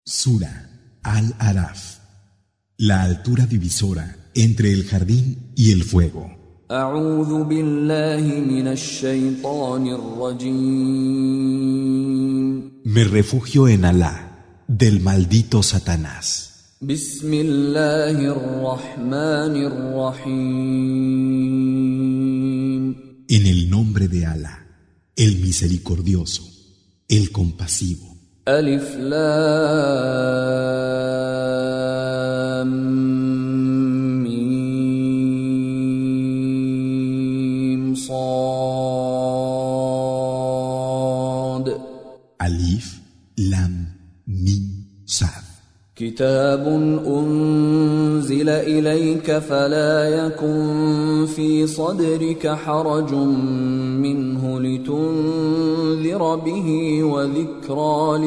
Sura Al-Araf. La altura divisora entre el jardín y el fuego. أعوذ بالله من الشيطان الرجيم. Me refugio en Alá, del maldito Satanás. بسم الله الرحمن الرحيم. En el nombre de Alá, el misericordioso, el compasivo. ألف لام ميم صاد. Alif, Lam, Mim, Sad. كتاب أنزل إليك فلا يكن في صدرك حرج منه لتنذر به وذكرى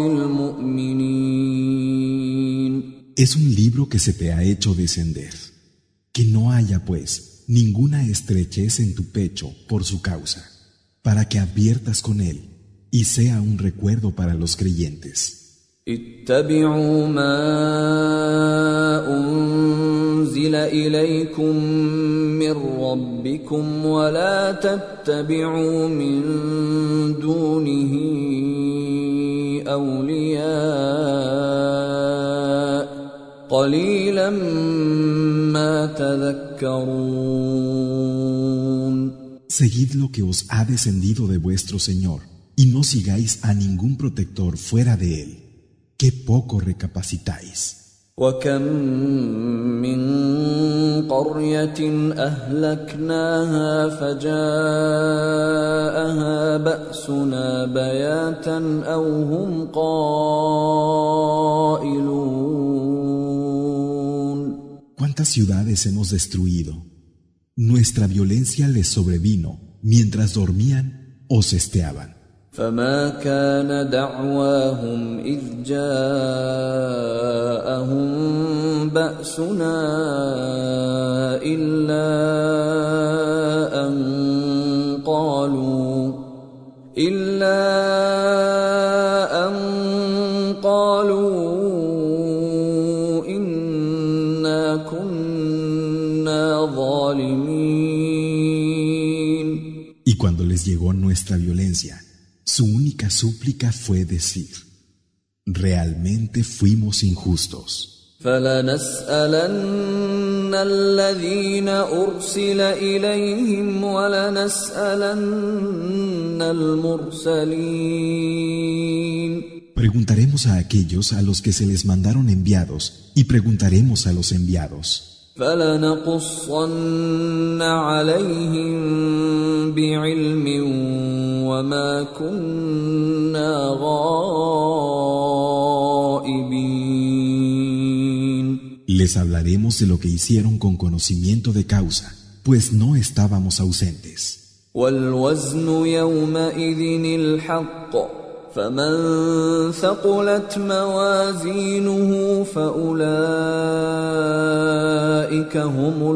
للمؤمنين. Es un libro que se te ha hecho descender. Que no haya, pues, ninguna estrechez en tu pecho por su causa, para que adviertas con él y sea un recuerdo para los creyentes. اتبعوا ما أنزل إليكم من ربكم ولا تتبعوا من دونه أولياء قليلا ما تذكرون. Seguid lo que os ha descendido de vuestro Señor y no sigáis a ningún protector fuera de él. ¡Qué poco recapacitáis! وكم من قرية أهلكناها فجاءها بأسنا بياتا أو هم قائلون. ¿Cuántas ciudades hemos destruido? Nuestra violencia les sobrevino mientras dormían o sesteaban. فما كان دعواهم إذ جاءهم بأسنا إلا أن قالوا إنا كنا ظالمين. Y cuando les llegó nuestra violencia, su única súplica fue decir: realmente fuimos injustos. فلنسألن الذين أرسل إليهم ولنسألن المرسلين. Preguntaremos a aquellos a los que se les mandaron enviados y preguntaremos a los enviados. فلنقصن عليهم بعلم وما كنا غائبين. Les hablaremos de lo que hicieron con conocimiento de causa, pues no estábamos ausentes. والوزن يومئذ الحق فمن ثقلت موازينه فأولئك هم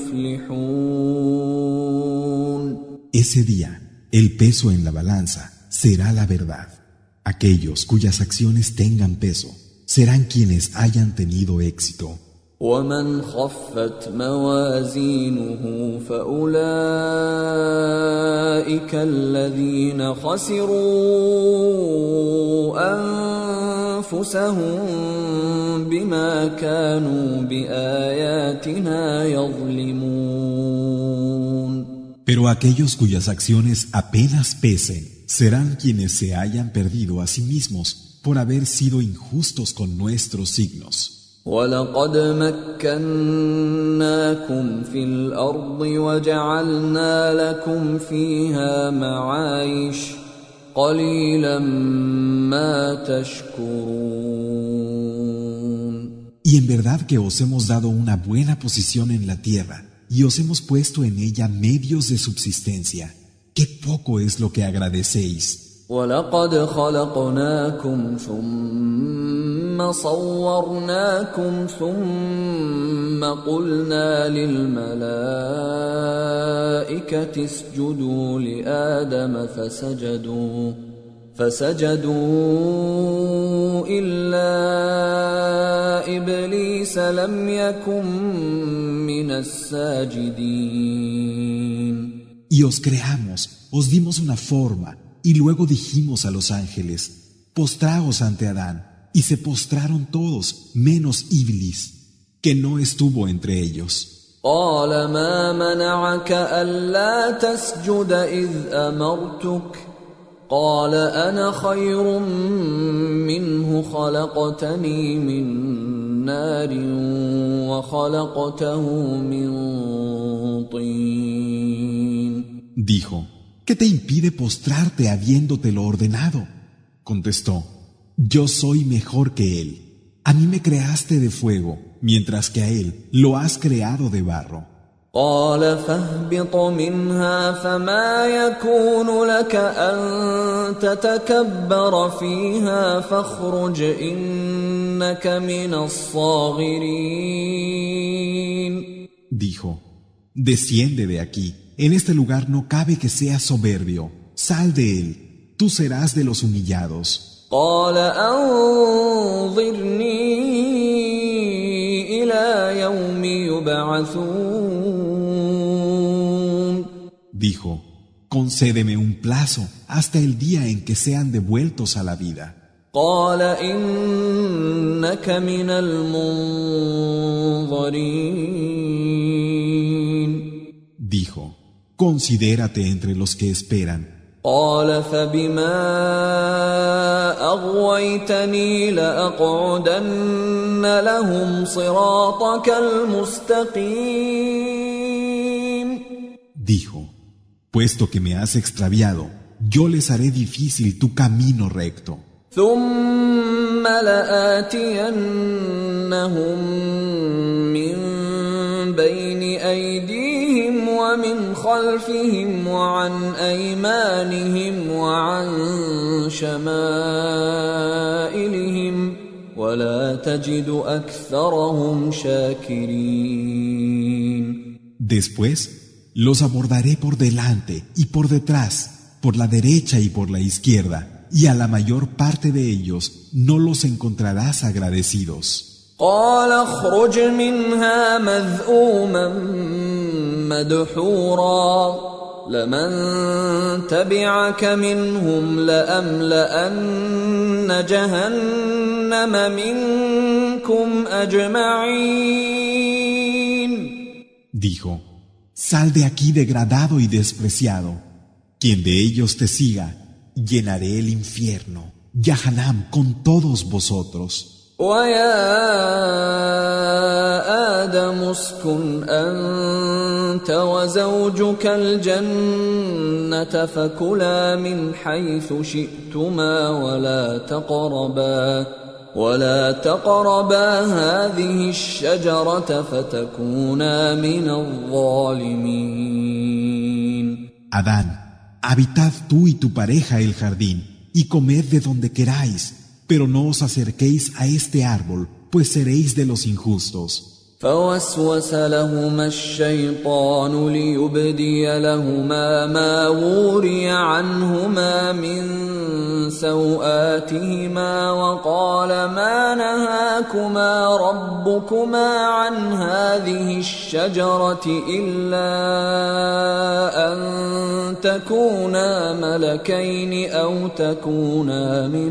المفلحون. Ese día, el peso en la balanza será la verdad. Aquellos cuyas acciones tengan peso serán quienes hayan tenido éxito. ومن خفت موازينه فأولئك الذين خسروا أنفسهم بما كانوا بآياتنا يظلمون. Pero aquellos cuyas acciones apenas pesen serán quienes se hayan perdido a sí mismos por haber sido injustos con nuestros signos. وَلَقَدْ مَكَّنَّاكُمْ فِي الْأَرْضِ وَجَعَلْنَا لَكُمْ فِيهَا مَعَايِشَ قَلِيلًا مَا تَشْكُرُونَ. Y en verdad que os hemos dado una buena posición en la tierra y os hemos puesto en ella medios de subsistencia. ¡Qué poco es lo que agradecéis! وَلَقَدْ خَلَقْنَاكُمْ ثُمَّ صَوَّرْنَاكُمْ ثُمَّ قُلْنَا لِلْمَلَائِكَةِ اسْجُدُوا لِآدَمَ فسجدوا إلا إبليس لم يكن من الساجدين. Y os creamos, os dimos una forma, y luego dijimos a los ángeles, postraos ante Adán, y se postraron todos, menos Iblis, que no estuvo entre ellos. قال ما منعك ألا تسجد إذ أمرتك قال أنا خير منه خلقتني من نار وخلقته من طين. Dijo, ¿qué te impide postrarte habiéndotelo ordenado? Contestó, yo soy mejor que él. A mí me creaste de fuego, mientras que a él lo has creado de barro. قال فاهبط منها فما يكون لك أن تتكبر فيها فاخرج إنك من الصاغرين. Dijo, desciende de aquí. En este lugar no cabe que seas soberbio. Sal de él. Tú serás de los humillados. قال أنظرني إلى يوم يبعثون. Dijo, concédeme un plazo hasta el día en que sean devueltos a la vida. قال إنك من المنظرين. Dijo, considérate entre los que esperan. قال فبما أغويتني لأقعدن لهم صراطك المستقيم. Dijo, puesto que me has extraviado, yo les haré difícil tu camino recto. ثم لآتينهم من بين أيديهم ومن خلفهم وعن أيمانهم وعن شمائلهم ولا تجد أكثرهم شاكرين. Después, los abordaré por delante y por detrás, por la derecha y por la izquierda, y a la mayor parte de ellos no los encontrarás agradecidos. قال اخرج منها مذءوما مدحورا لمن تبعك منهم لأملأن جهنم منكم أجمعين. Dijo, sal de aquí degradado y despreciado. Quien de ellos te siga, llenaré el infierno, Yahanam, con todos vosotros. ويا آدم اسكن أنت وزوجك الجنة فكلا من حيث شئتما ولا تقربا هذه الشجرة فتكونا من الظالمين. Adán, habitad tú y tu pareja el jardín, y comed de donde queráis, pero no os acerquéis a este árbol, pues seréis de los injustos. فوسوس لهما الشيطان ليبدي لهما ما وري عنهما من سوآتهما وقال ما نهاكما ربكما عن هذه الشجرة إلا أن تكونا ملكين أو تكونا من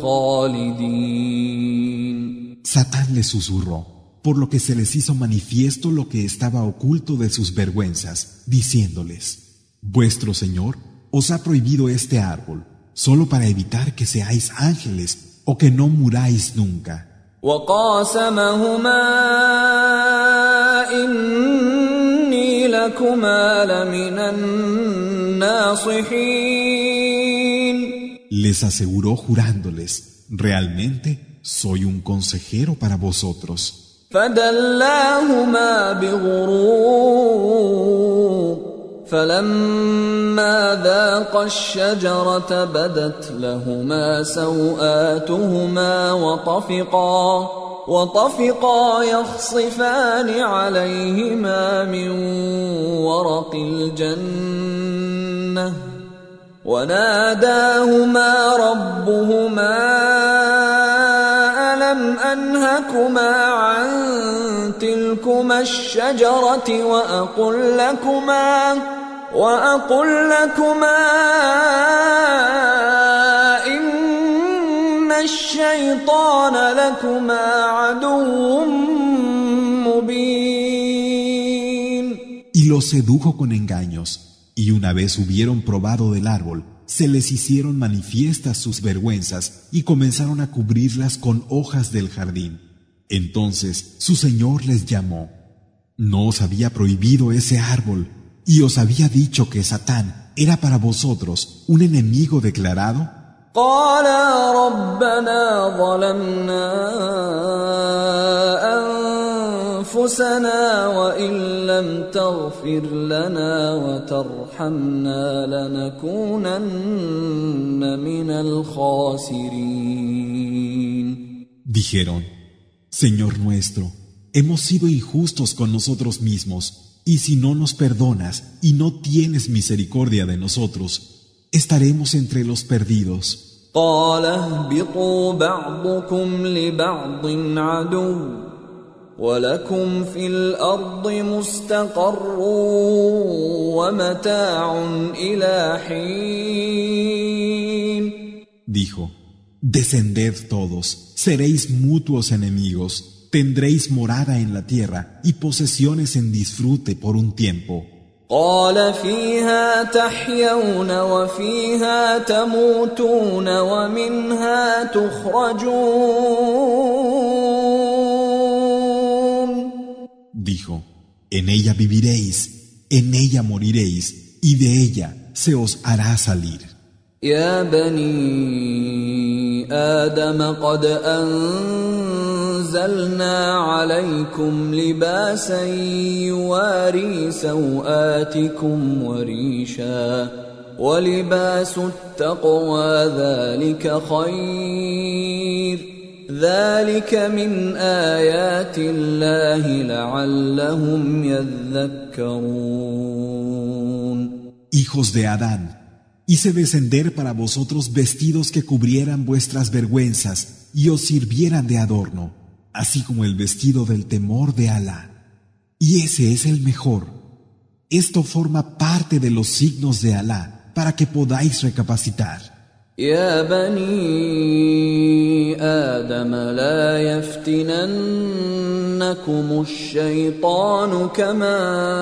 الخالدين. Satán les susurró, por lo que se les hizo manifiesto lo que estaba oculto de sus vergüenzas, diciéndoles, vuestro Señor os ha prohibido este árbol, solo para evitar que seáis ángeles o que no muráis nunca. وقاسمهما إني لكما لمن الناصحين. Les aseguró jurándoles, realmente soy un consejero para vosotros. فدلاهما بغرور فلما ذاقا الشجرة بدت لهما سوآتهما وطفقا يخصفان عليهما من ورق الجنة وناداهما ربهما ألم أنهكما عن تلكما الشجرة وأقل لكما إن الشيطان لكما عدو مبين. Y los sedujo con engaños, y una vez hubieron probado del árbol, se les hicieron manifiestas sus vergüenzas y comenzaron a cubrirlas con hojas del jardín. Entonces su Señor les llamó. ¿No os había prohibido ese árbol y os había dicho que Satán era para vosotros un enemigo declarado? قالا ربنا ظلمنا أنفسنا وإن لم تغفر لنا وترحمنا لنكونن من الخاسرين. Dijeron: Señor nuestro, hemos sido injustos con nosotros mismos, y si no nos perdonas y no tienes misericordia de nosotros, estaremos entre los perdidos. قال اهبطوا بعضكم لبعض عدو ولكم في الأرض مستقر ومتاع إلى حين. Dijo: Descended todos, seréis mutuos enemigos, tendréis morada en la tierra y posesiones en disfrute por un tiempo. قال فيها تحيون وفيها تموتون ومنها تخرجون. Dijo: En ella viviréis, en ella moriréis, y de ella se os hará salir. يا بني آدم قد أنزلنا عليكم لباسا يواري سوآتكم وريشا ولباس التقوى ذلك خير ذلك من آيات الله لعلهم يذكرون. Hijos de Adán, hice descender para vosotros vestidos que cubrieran vuestras vergüenzas y os sirvieran de adorno, así como el vestido del temor de Alá. Y ese es el mejor. Esto forma parte de los signos de Alá para que podáis recapacitar. يا بني آدم لا يفتننكم الشيطان كما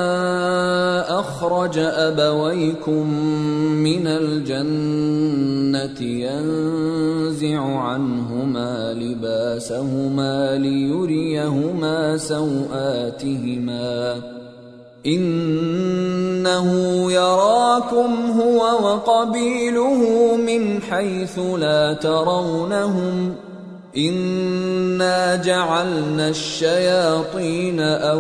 أخرج أبويكم من الجنة ينزع عنهما لباسهما ليريهما سوآتهما إنه يراكم هو وقبيله من حيث لا ترونهم إنا جعلنا الشياطين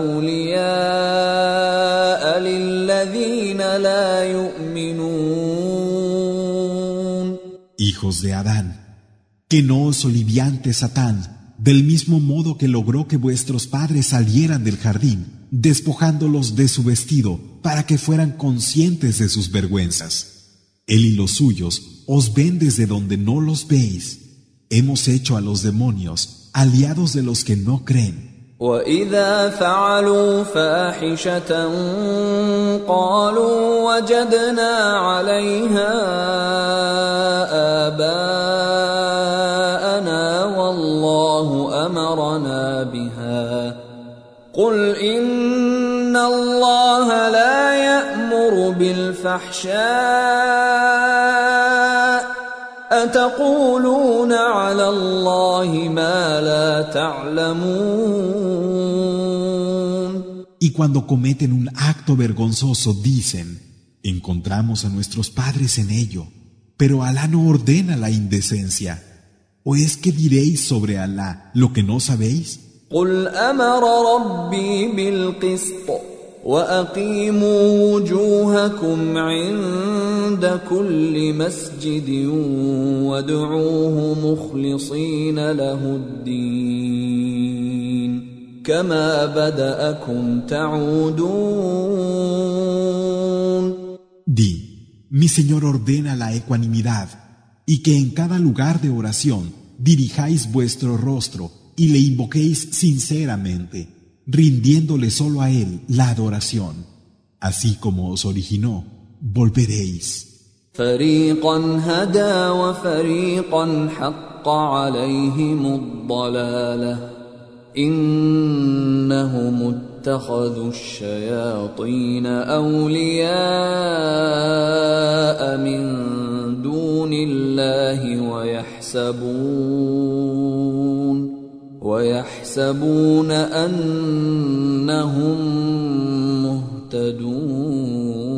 أولياء للذين لا يؤمنون. Hijos de Adán, que no os oliviante Satán, del mismo modo que logró que vuestros padres salieran del jardín, despojándolos de su vestido para que fueran conscientes de sus vergüenzas. Él y los suyos os ven desde donde no los veis. Hemos hecho a los demonios aliados de los que no creen. وَإِذَا فَعَلُوا فَاحِشَةً قَالُوا وَجَدْنَا عَلَيْهَا آبَاءَنَا وَاللَّهُ أَمَرَنَا بِهَا قُلْ إِنَّ اللَّهَ لَا يَأْمُرُ بِالْفَحْشَاءِ أَتَقُولُونَ عَلَى اللَّهِ مَا لَا تَعْلَمُونَ. Y cuando cometen un acto vergonzoso dicen: encontramos a nuestros padres en ello, pero Alá no ordena la indecencia. ¿O es que diréis sobre Alá lo que no sabéis? قُلْ أَمَرَ رَبِّي بِالْقِسْطِ وَأَقِيمُوا وُجُوهَكُمْ عِندَ كُلِّ مَسْجِدٍ وَادْعُوهُ مُخْلِصِينَ لَهُ الدِّينَ كَمَا بَدَأَكُمْ تَعُودُونَ. Di: mi Señor ordena la ecuanimidad y que en cada lugar de oración dirijáis vuestro rostro y le invoquéis sinceramente, rindiéndole solo a Él la adoración. Así como os originó, volveréis. فريقا هدى وفريقا حق عليهم الضلالة إنهم اتخذوا الشياطين أولياء من دون الله ويحسبون أنهم مهتدون.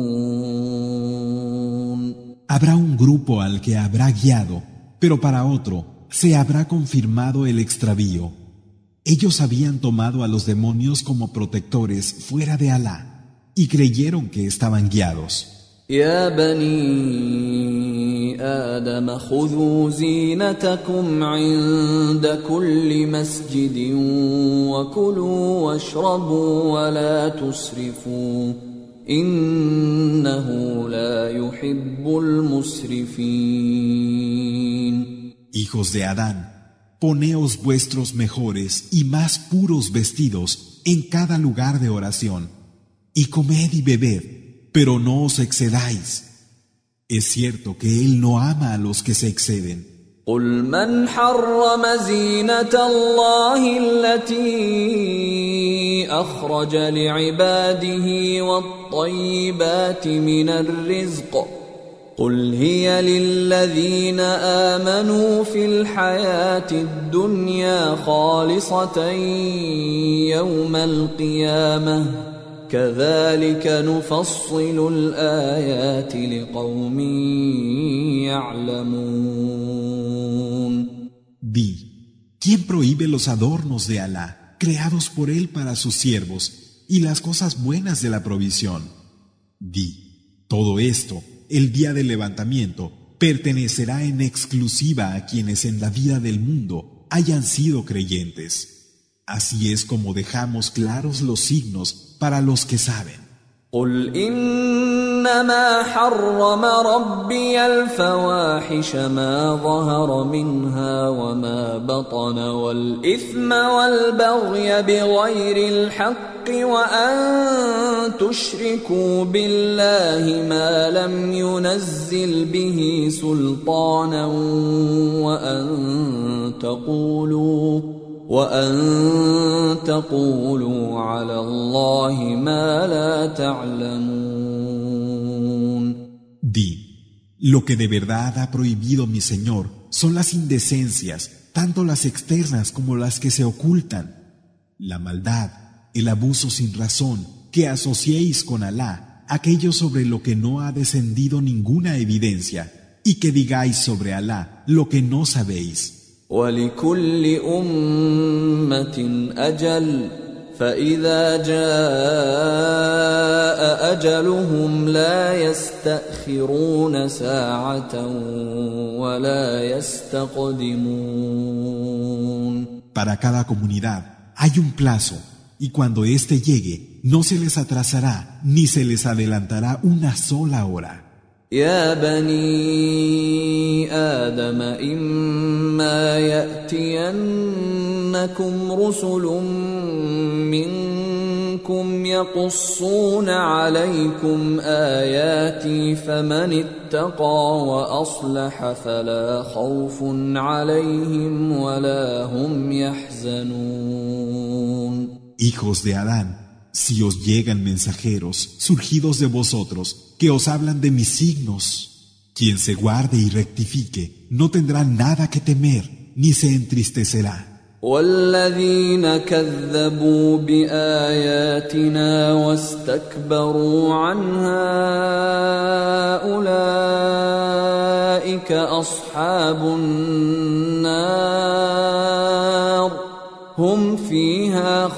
Habrá un grupo al que habrá guiado, pero para otro se habrá confirmado el extravío. Ellos habían tomado a los demonios como protectores fuera de Alá y creyeron que estaban guiados. يا بني آدم خذوا زينتكم عند كل مسجد وكلوا واشربوا ولا تسرفوا إنه لا يحب المسرفين. Hijos de Adán, poneos vuestros mejores y más puros vestidos en cada lugar de oración, y comed y bebed, pero no os excedáis. Es cierto que Él no ama a los que se exceden. قل من حرم زينة الله التي أخرج لعباده والطيبات من الرزق قل هي للذين آمنوا في الحياة الدنيا خالصة يوم القيامة كذلك نفصل الآيات لقوم يعلمون. Di, ¿quién prohíbe los adornos de Alá, creados por Él para sus siervos, y las cosas buenas de la provisión? Di, todo esto, el día del levantamiento, pertenecerá en exclusiva a quienes en la vida del mundo hayan sido creyentes. Así es como dejamos claros los signos para los que saben. قل إنما حرم ربي الفواحش ما ظهر منها وما بطن والإثم والبغي بغير الحق وأن تشركوا بالله ما لم ينزل به سلطانا وأن تقولوا على الله ما لا تعلمون. Di, lo que de verdad ha prohibido mi Señor son las indecencias, tanto las externas como las que se ocultan, la maldad, el abuso sin razón, que asociéis con Alá aquello sobre lo que no ha descendido ninguna evidencia, y que digáis sobre Alá lo que no sabéis. ولكل أمة أجل فإذا جاء أجلهم لا يستأخرون ساعة ولا يستقدمون. Para cada comunidad hay un plazo, y cuando éste llegue, no se les atrasará ni se les adelantará una sola hora. يا بني آدم إما يأتينكم رسل منكم يقصون عليكم آياتي فمن اتقى وأصلح فلا خوف عليهم ولا هم يحزنون. Hijos de Adán, si os llegan mensajeros surgidos de vosotros que os hablan de mis signos, quien se guarde y rectifique no tendrá nada que temer ni se entristecerá. والذين كذبوا بآياتنا واستكبروا عنها أولئك أصحاب النار هم فيها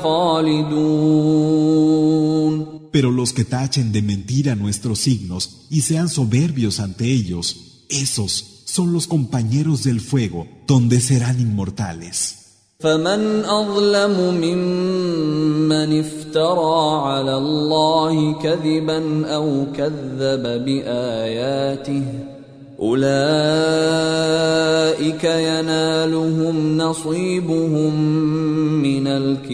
خالدون. Pero los que tachen de mentira nuestros signos y sean soberbios ante ellos, esos son los compañeros del fuego, donde serán inmortales. فمن أظلم ممن افترى على الله كذبا أو كذب بآياته أولئك ينالهم نصيبهم من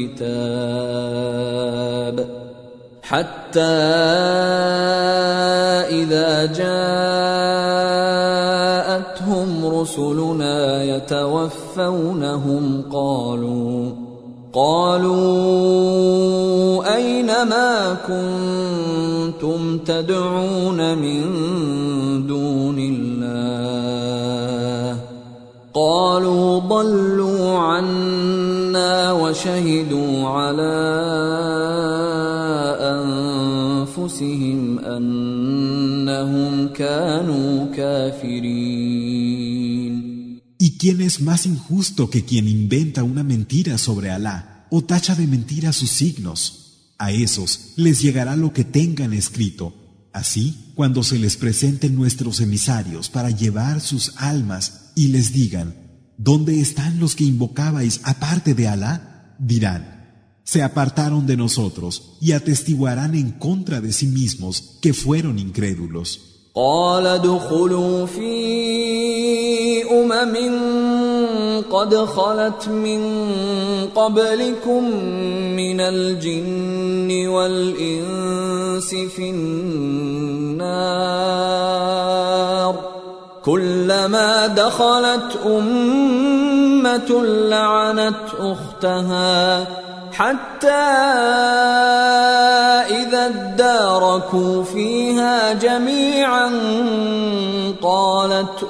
الكتاب حتى إذا جاءتهم رسلنا يتوفونهم قالوا أين ما كنتم تدعون من دون الله قالوا ضلوا عنا وشهدوا على أنفسهم أنهم كانوا كافرين. ¿Y quién es más injusto que quien inventa una mentira sobre Alá o tacha de mentira sus signos? A esos les llegará lo que tengan escrito. Así, cuando se les presenten nuestros emisarios para llevar sus almas y les digan, ¿dónde están los que invocabais aparte de Alá? Dirán, se apartaron de nosotros y atestiguarán en contra de sí mismos que fueron incrédulos. قال ادخلوا في قد خلت من قبلكم من الجن والإنس في النار كلما دخلت أمة لعنت أختها حتى إذا اداركوا فيها جميعا قالت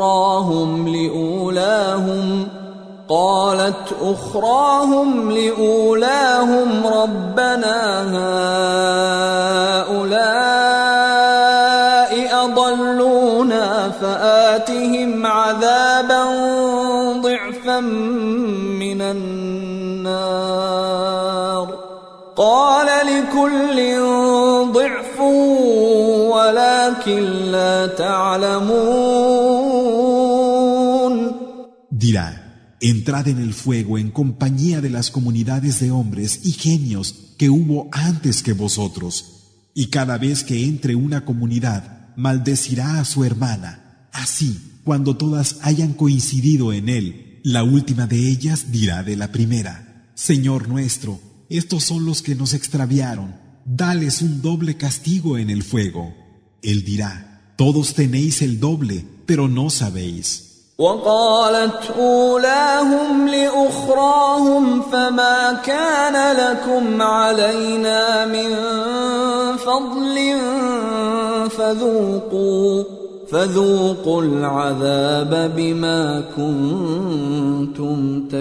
أخراهم لأولاهم ربنا هؤلاء أضلونا فآتهم عذابا ضعفا من النار قال لكل ضعف ولكن لا تعلمون. Dirá, entrad en el fuego en compañía de las comunidades de hombres y genios que hubo antes que vosotros, y cada vez que entre una comunidad maldecirá a su hermana. Así, cuando todas hayan coincidido en él, la última de ellas dirá de la primera, Señor nuestro, estos son los que nos extraviaron, dales un doble castigo en el fuego. Él dirá, todos tenéis el doble, pero no sabéis. وقالت أولاهم لأخراهم فما كان لكم علينا من فضل فذوقوا العذاب بما كنتم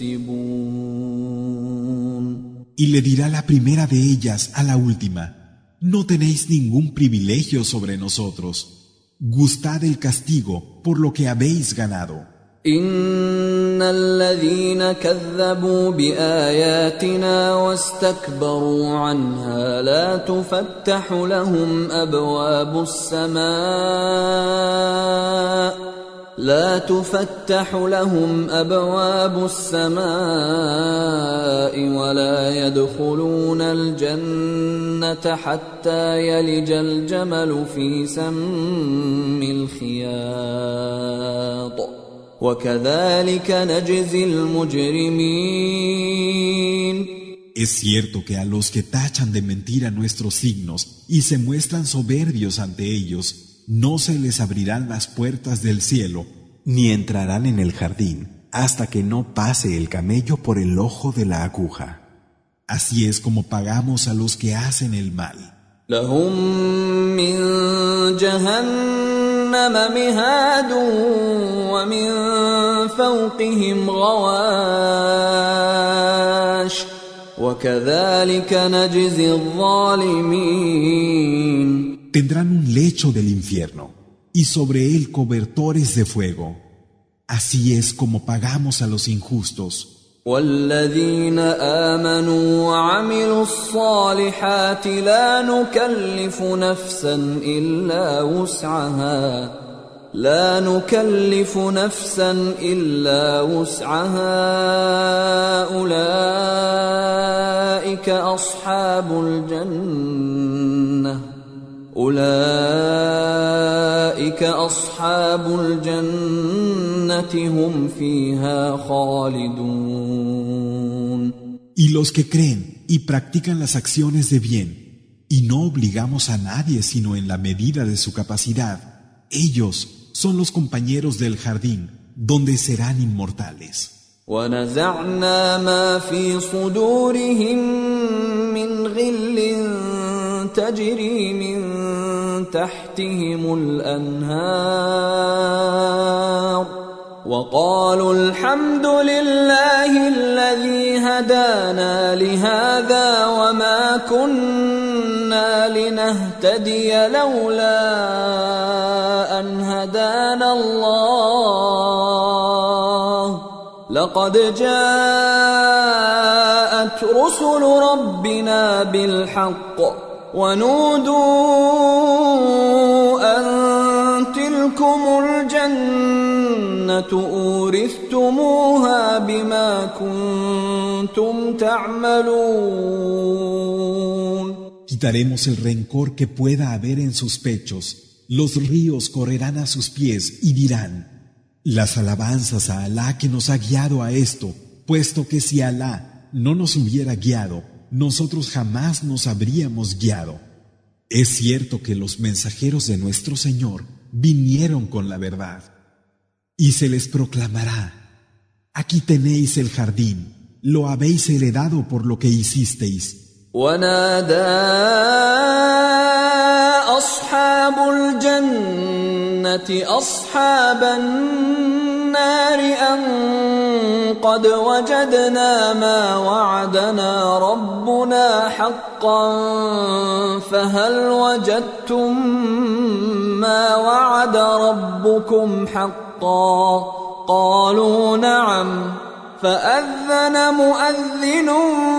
تكسبون. Y le dirá la primera de ellas a la última, no tenéis ningún privilegio sobre nosotros. Gustad el castigo por lo que habéis ganado. إن الذين كذبوا بآياتنا واستكبروا عنها لا تفتح لهم أبواب السماء ولا يدخلون الجنة حتى يلج الجمل في سم الخياط وكذلك نجزي المجرمين. Es cierto que a los que tachan de mentira nuestros signos y se muestran soberbios ante ellos, no se les abrirán las puertas del cielo, ni entrarán en el jardín, hasta que no pase el camello por el ojo de la aguja. Así es como pagamos a los que hacen el mal. لهم من جهنم مهاد ومن فوقهم غواش وكذلك نجزي الظالمين. Tendrán un lecho del infierno y sobre él cobertores de fuego. Así es como pagamos a los injustos. والذين آمنوا وعملوا الصالحات لا نكلف نفسا إلا وسعها لا نكلف نفسا إلا وسعها أولئك أصحاب الجنة هم فيها خالدون. Y los que creen y practican las acciones de bien, y no obligamos a nadie sino en la medida de su capacidad, ellos son los compañeros del jardín, donde serán inmortales. ونزعنا ما في صدورهم من غل تجري من تحتهم الأنهار وقالوا الحمد لله الذي هدانا لهذا وما كنا لنهتدي لولا أن هدانا الله لقد جاءت رسل ربنا بالحق ونودوا أن تلكم الجنة أورثتموها بما كنتم تعملون. Quitaremos el rencor que pueda haber en sus pechos. Los ríos correrán a sus pies y dirán: las alabanzas a Alá que nos ha guiado a esto, puesto que si Alá no nos hubiera guiado, nosotros jamás nos habríamos guiado. Es cierto que los mensajeros de nuestro Señor vinieron con la verdad. Y se les proclamará: aquí tenéis el jardín, lo habéis heredado por lo que hicisteis. ونادى أصحاب الجنة أصحاب النار أن قد وجدنا ما وعدنا ربنا حقا فهل وجدتم ما وعد ربكم حقا قالوا نعم فأذن مؤذن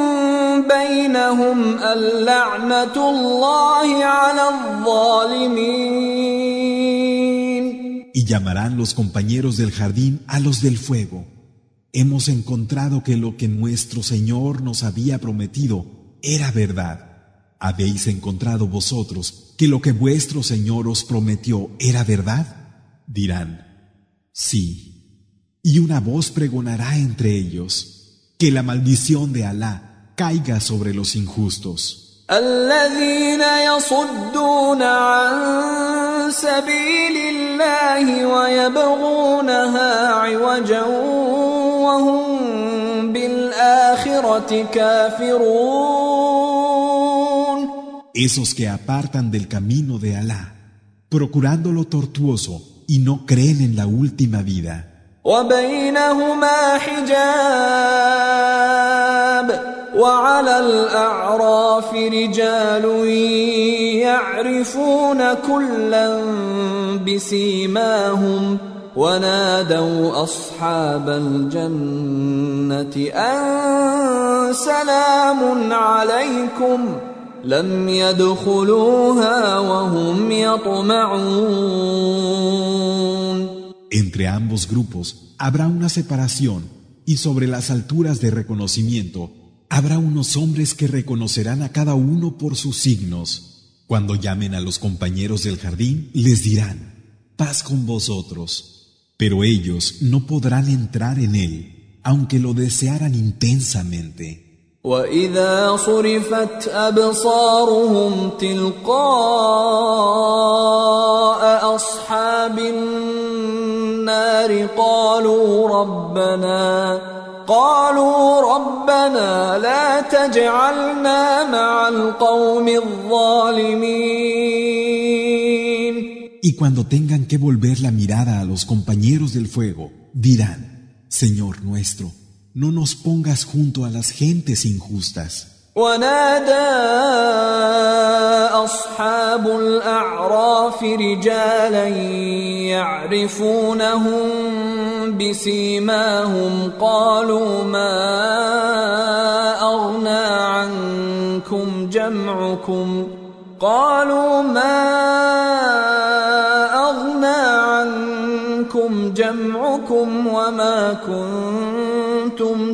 بينهم اللعنة الله على الظالمين. Y llamarán los compañeros del jardín a los del fuego. Hemos encontrado que lo que nuestro Señor nos había prometido era verdad. ¿Habéis encontrado vosotros que lo que vuestro Señor os prometió era verdad? Dirán: sí. Y una voz pregonará entre ellos: que la maldición de Alá caiga sobre los injustos. الذين يصدون عن سبيل الله ويبغونها عوجا وهم بالآخرة كافرون. Esos que apartan del camino de Alá, procurándolo tortuoso y no creen en la última vida. وبينهما حجاب وعلى الأعراف رجال يعرفون كلا بسيماهم ونادوا أصحاب الجنة أن سلام عليكم لم يدخلوها وهم يطمعون. Entre ambos grupos habrá una separación y sobre las alturas de reconocimiento habrá unos hombres que reconocerán a cada uno por sus signos. Cuando llamen a los compañeros del jardín, les dirán: paz con vosotros. Pero ellos no podrán entrar en él, aunque lo desearan intensamente. وَإِذَا صُرِفَتْ أَبْصَارُهُمْ تِلْقَاءَ أَصْحَابِ النَّارِ قالوا ربنا لا تجعلنا مع القوم الظالمين. Y cuando tengan que volver la mirada a los compañeros del fuego, dirán: Señor nuestro, no nos pongas junto a las gentes injustas. ونادى أصحاب الأعراف رجالا يعرفونهم بسيماهم قالوا ما أغنى عنكم جمعكم قالوا ما أغنى عنكم وما كنتم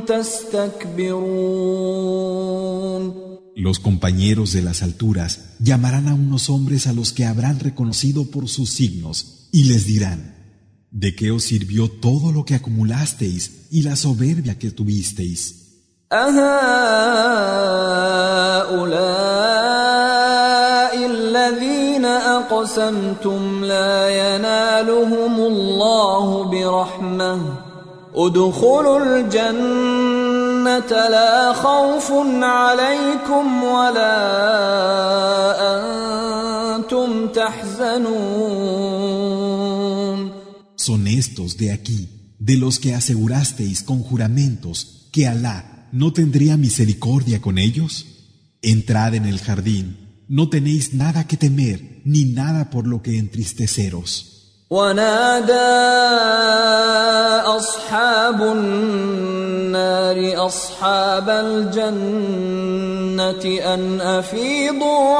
تستكبرون. Los compañeros de las alturas llamarán a unos hombres a los que habrán reconocido por sus signos y les dirán: ¿de qué os sirvió todo lo que acumulasteis y la soberbia que tuvisteis? أهؤلاء الذين أقسمتم لا ينالهم الله برحمة ادخلوا الجنة لا خوف عليكم ولا أنتم تحزنون. Son estos de aquí, de los que asegurasteis con juramentos que Alá no tendría misericordia con ellos. Entrad en el jardín, no tenéis nada que temer ni nada por lo que entristeceros. ونادى أصحاب النار أصحاب الجنة أن أفيضوا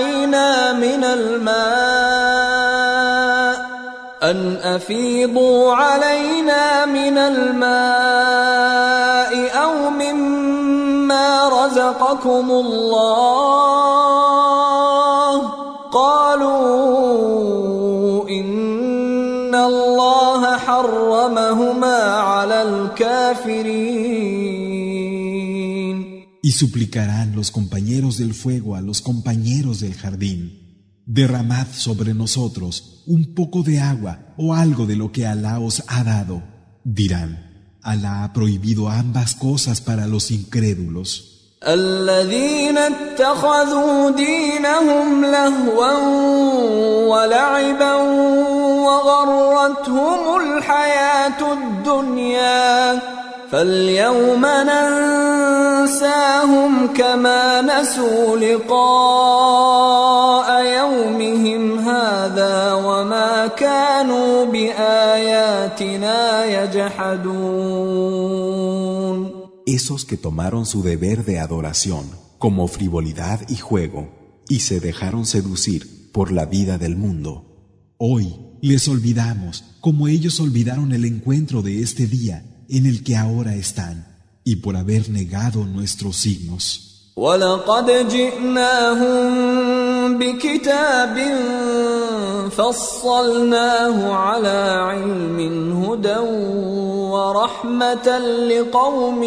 علينا من الماء أو مما رزقكم الله قالوا إن الله حرمهما على الكافرين. Y suplicarán los compañeros del fuego a los compañeros del jardín: derramad sobre nosotros un poco de agua o algo de lo que Alá os ha dado. Dirán: Alá ha prohibido ambas cosas para los incrédulos. الذين اتخذوا دينهم لهوا ولعبا وغرتهم الحياة الدنيا فاليوم ننساهم كما نسوا لقاء يومهم هذا وما كانوا بآياتنا يجحدون. Esos que tomaron su deber de adoración como frivolidad y juego y se dejaron seducir por la vida del mundo. Hoy les olvidamos como ellos olvidaron el encuentro de este día en el que ahora están, y por haber negado nuestros signos. وَلَقَدْ جِئْنَاهُمْ بِكِتَابٍ فَصَّلْنَاهُ عَلَى عِلْمٍ هُدًى وَرَحْمَةً لِقَوْمٍ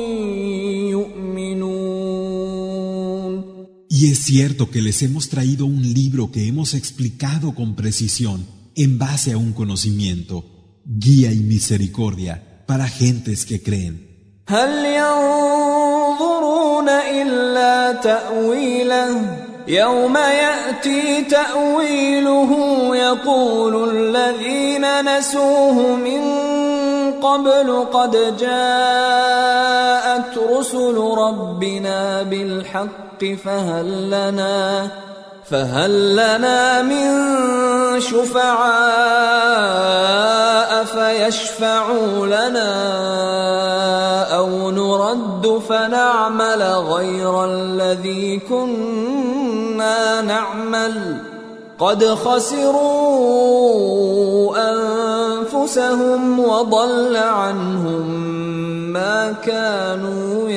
يُؤْمِنُونَ. Y es cierto que les hemos traído un libro que hemos explicado con precisión en base a un conocimiento, guía y misericordia para gentes que creen. هل ينظرون إلا تأويله يوم يأتي تأويله يقول الذين نسوه من قبل قد جاءت رسل ربنا بالحق فهل لنا من شفعاء فيشفعوا لنا أو نرد فنعمل غير الذي كنا نعمل قد خسروا أنفسهم وضل عنهم ما كانوا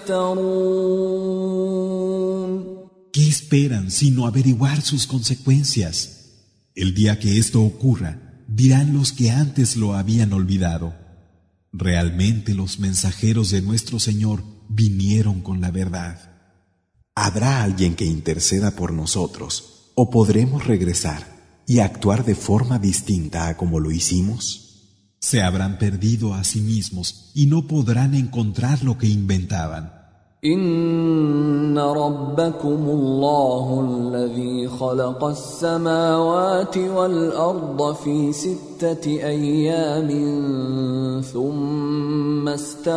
يفترون. ¿Qué esperan sino averiguar sus consecuencias? El día que esto ocurra, dirán los que antes lo habían olvidado: realmente los mensajeros de nuestro Señor vinieron con la verdad. ¿Habrá alguien que interceda por nosotros o podremos regresar y actuar de forma distinta a como lo hicimos? Se habrán perdido a sí mismos y no podrán encontrar lo que inventaban. إن ربكم الله الذي خلق السماوات والأرض في 6 أيام ثم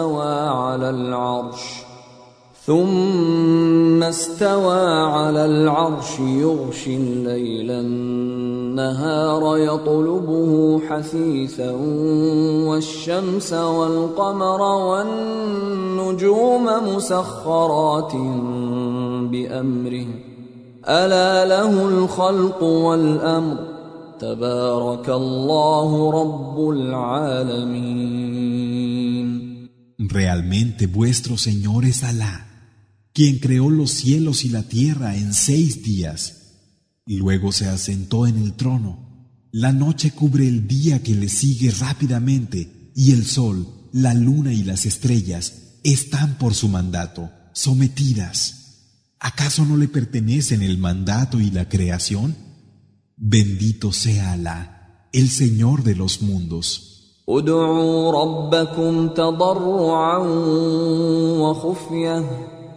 استوى على العرش يغشي الليل النهار يطلبه حثيثا والشمس والقمر والنجوم مسخرات بأمره ألا له الخلق والأمر تبارك الله رب العالمين. Realmente vuestro Señor es Alá, quien creó los cielos y la tierra en 6 días. Luego se asentó en el trono. La noche cubre el día que le sigue rápidamente, y el sol, la luna y las estrellas están por su mandato, sometidas. ¿Acaso no le pertenecen el mandato y la creación? Bendito sea Alá, el Señor de los mundos. ادعوا ربكم تضرعا وخفية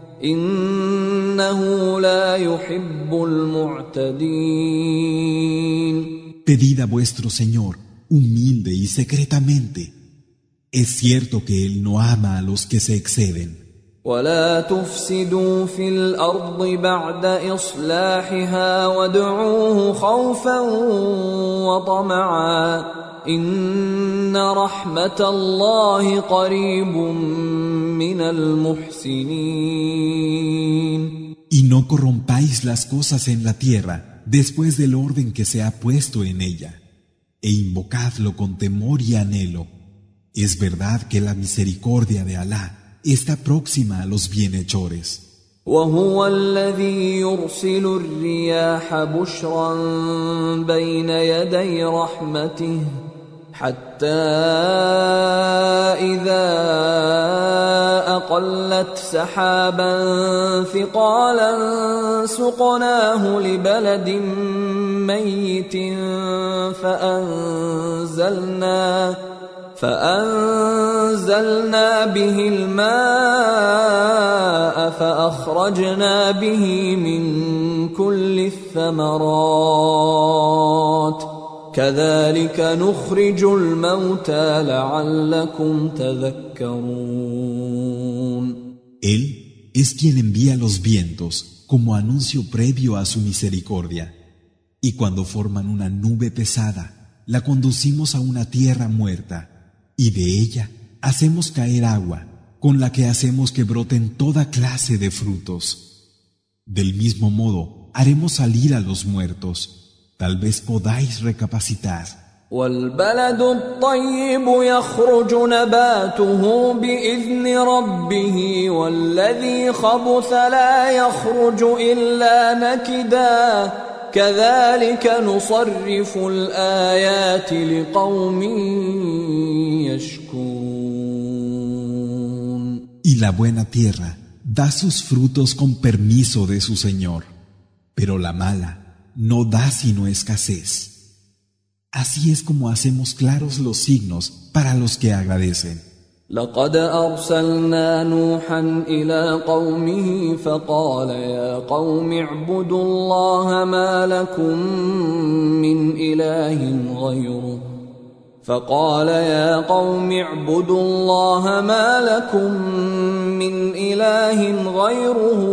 إنه لا يحب المعتدين. Pedid a vuestro Señor, humilde y secretamente. Es cierto que Él no ama a los que se exceden. ولا تفسدوا في الأرض بعد إصلاحها وادعوه خوفا وطمعا إن رحمة الله قريب من المحسنين. Y no corrompáis las cosas en la tierra después del orden que se ha puesto en ella, e invocadlo con temor y anhelo. Es verdad que la misericordia de Alá está próxima a los bienhechores. وهو الذي يرسل الرياح بشرا بين يدي رحمته حتى إذا أقلت سحابا ثقالا سقناه لبلد ميت فأنزلنا به الماء فأخرجنا به من كل الثمرات كذلك نخرج الموتى لعلكم تذكرون. Él es quien envía los vientos como anuncio previo a su misericordia, y cuando forman una nube pesada, la conducimos a una tierra muerta, y de ella hacemos caer agua, con la que hacemos que broten toda clase de frutos. Del mismo modo, haremos salir a los muertos. Tal vez podáis recapacitar. والبلد الطيب يخرج نباته بإذن ربه والذي خبث لا يخرج إلا نكدا كذلك نصرف الآيات لقوم يشكرون. Y la buena tierra da sus frutos con permiso de su Señor, pero la mala no da sino escasez. Así es como hacemos claros los signos para los que agradecen. لقد أرسلنا نوحا إلى قومه فقال يا قوم اعبدوا الله ما لكم من إله غيره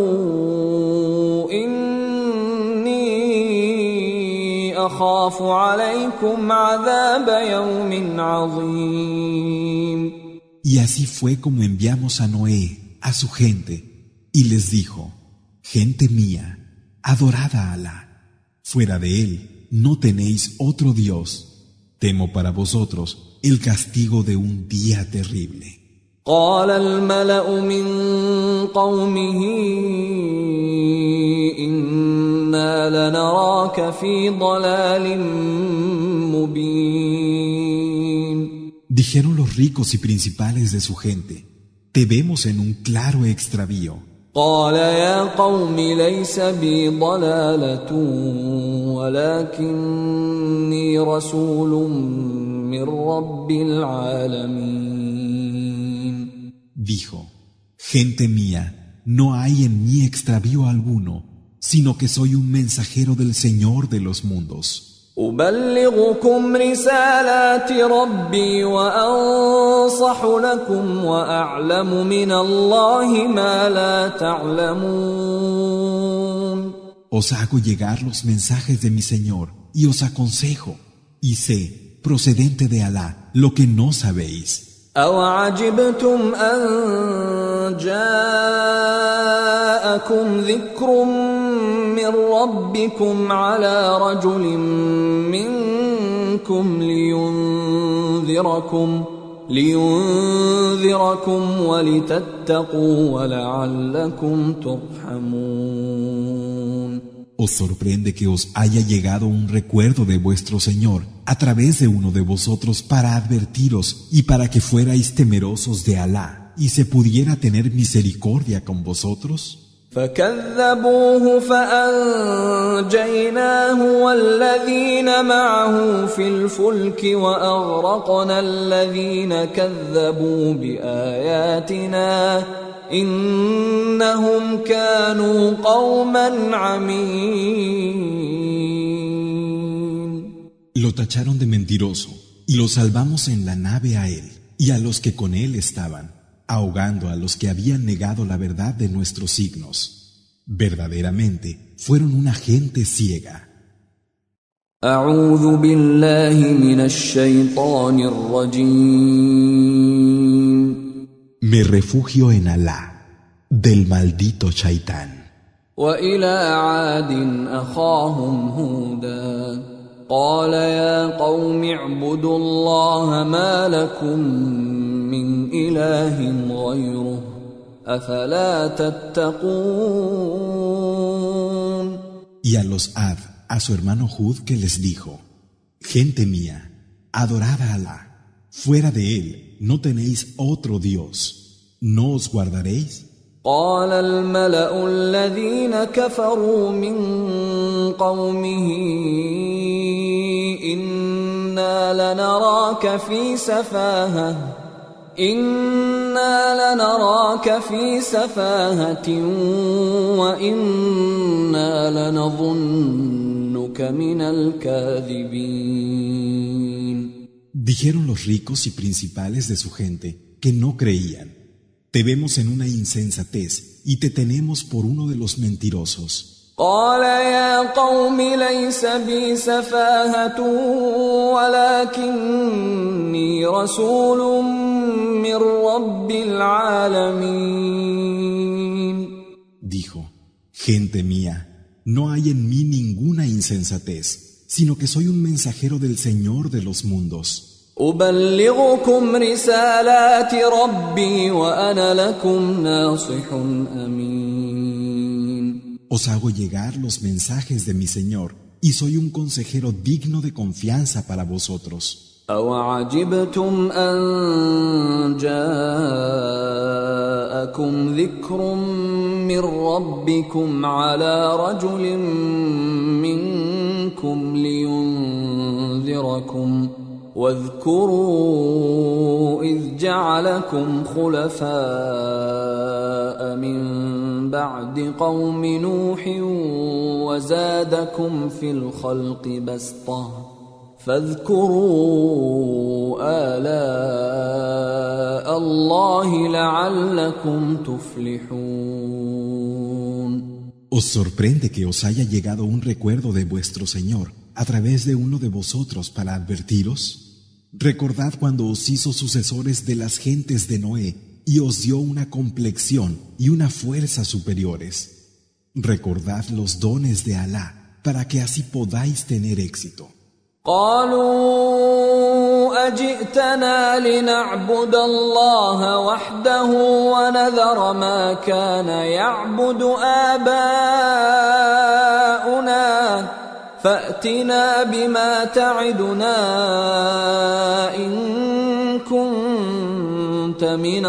أخاف عليكم عذاب يوم عظيم. Y así fue como enviamos a Noé, a su gente, y les dijo: Gente mía, adorad a Alá. Fuera de él no tenéis otro Dios. Temo para vosotros el castigo de un día terrible. قال الملأ من قومه إنا لنراك في ضلال مبين. Dijeron los ricos y principales de su gente: Te vemos en un claro extravío. قال يا قوم ليس بي ضلالة ولكني رسول من رب العالمين. Dijo: Gente mía, no hay en mí extravío alguno, sino que soy un mensajero del Señor de los mundos. أبلغكم رسالات ربي وأنصح لكم وأعلم من الله ما لا تعلمون. Os hago llegar los mensajes de mi Señor y os aconsejo, y sé, procedente de Alá, lo que no sabéis. أَوَعَجِبْتُمْ أَن جَاءَكُمْ ذِكْرٌ مِّن رَّبِّكُمْ عَلَىٰ رَجُلٍ منكم لينذركم ولتتقوا ولعلكم ترحمون. ¿Os sorprende que os haya llegado un recuerdo de vuestro Señor a través de uno de vosotros para advertiros y para que fuerais temerosos de Alá y se pudiera tener misericordia con vosotros? فكذبوه فأنجيناه والذين معه في الفلك وأغرقنا الذين كذبوا بآياتنا إنهم كانوا قوما عمين. Lo tacharon de mentiroso y lo salvamos en la nave a él y a los que con él estaban, ahogando a los que habían negado la verdad de nuestros signos. Verdaderamente fueron una gente ciega. أعوذ بالله من الشيطان الرجيم. Me refugio en Alá, del maldito Shaitán. وإلى عاد أخاهم هودا قال يا قوم اعبدوا الله ما لكم من إله غيره أفلا تتقون. Y a los Ad, a su hermano Hud, que les dijo: Gente mía, adorad a Alá. Fuera de él no tenéis otro Dios. ¿No os guardaréis? قال الملأ الذين كفروا من قومه إنا لنراك في سفاهة وإنا لنظنك من الكاذبين. Dijeron los ricos y principales de su gente que no creían: Te vemos en una insensatez y te tenemos por uno de los mentirosos. قال يا قوم ليس بي سفاهة ولكني رسول من رب العالمين. Dijo: Gente mía, no hay en mí ninguna insensatez, sino que soy un mensajero del Señor de los mundos. أبلغكم رسالات ربي وأنا لكم ناصح أمين. Os hago llegar los mensajes de mi Señor y soy un consejero digno de confianza para vosotros. أوعجبتم أن جاءكم ذكر من ربكم على رجل منكم لينذركم واذكروا إذ جعلكم خلفاء من بعد قوم نوح وزادكم في الخلق بسطة فاذكروا آلاء الله لعلكم تفلحون. ¿Os sorprende que os haya llegado un recuerdo de vuestro Señor a través de uno de vosotros para advertiros? Recordad cuando os hizo sucesores de las gentes de Noé y os dio una complexión y una fuerza superiores. Recordad los dones de Alá para que así podáis tener éxito. قالوا أجئتنا لنعبد الله وحده ونذر ما كان يعبد آباؤنا فأتنا بما تعدنا إن كنت من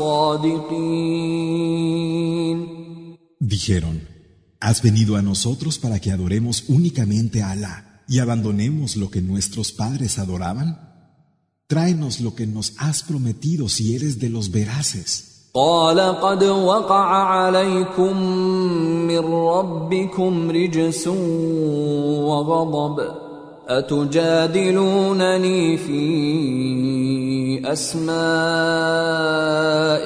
الصادقين. Dijeron: Has venido a nosotros para que adoremos únicamente a Alá y abandonemos lo que nuestros padres adoraban. Tráenos lo que nos has prometido si eres de los veraces. قال قد وقع عليكم من ربكم رجس وغضب أتجادلونني في أسماء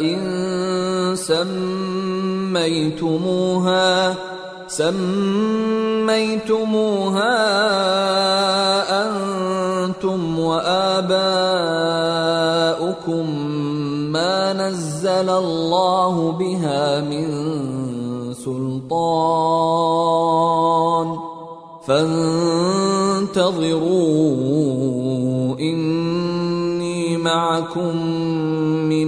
سميتموها أنتم وآباؤكم ما نزل الله بها من سلطان فانتظروا إني معكم من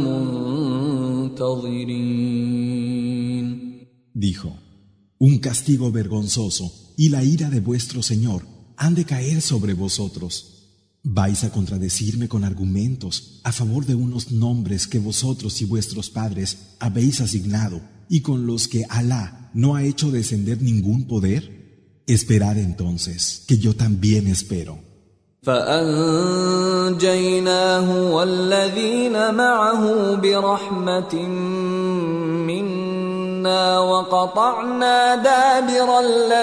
المنتظرين. Dijo: un castigo vergonzoso y la ira de vuestro Señor han de caer sobre vosotros. ¿Vais a contradecirme con argumentos a favor de unos nombres que vosotros y vuestros padres habéis asignado y con los que Alá no ha hecho descender ningún poder? Esperad entonces, que yo también espero. فأنجيناه والذين معه برحمة منا وقطعنا دابر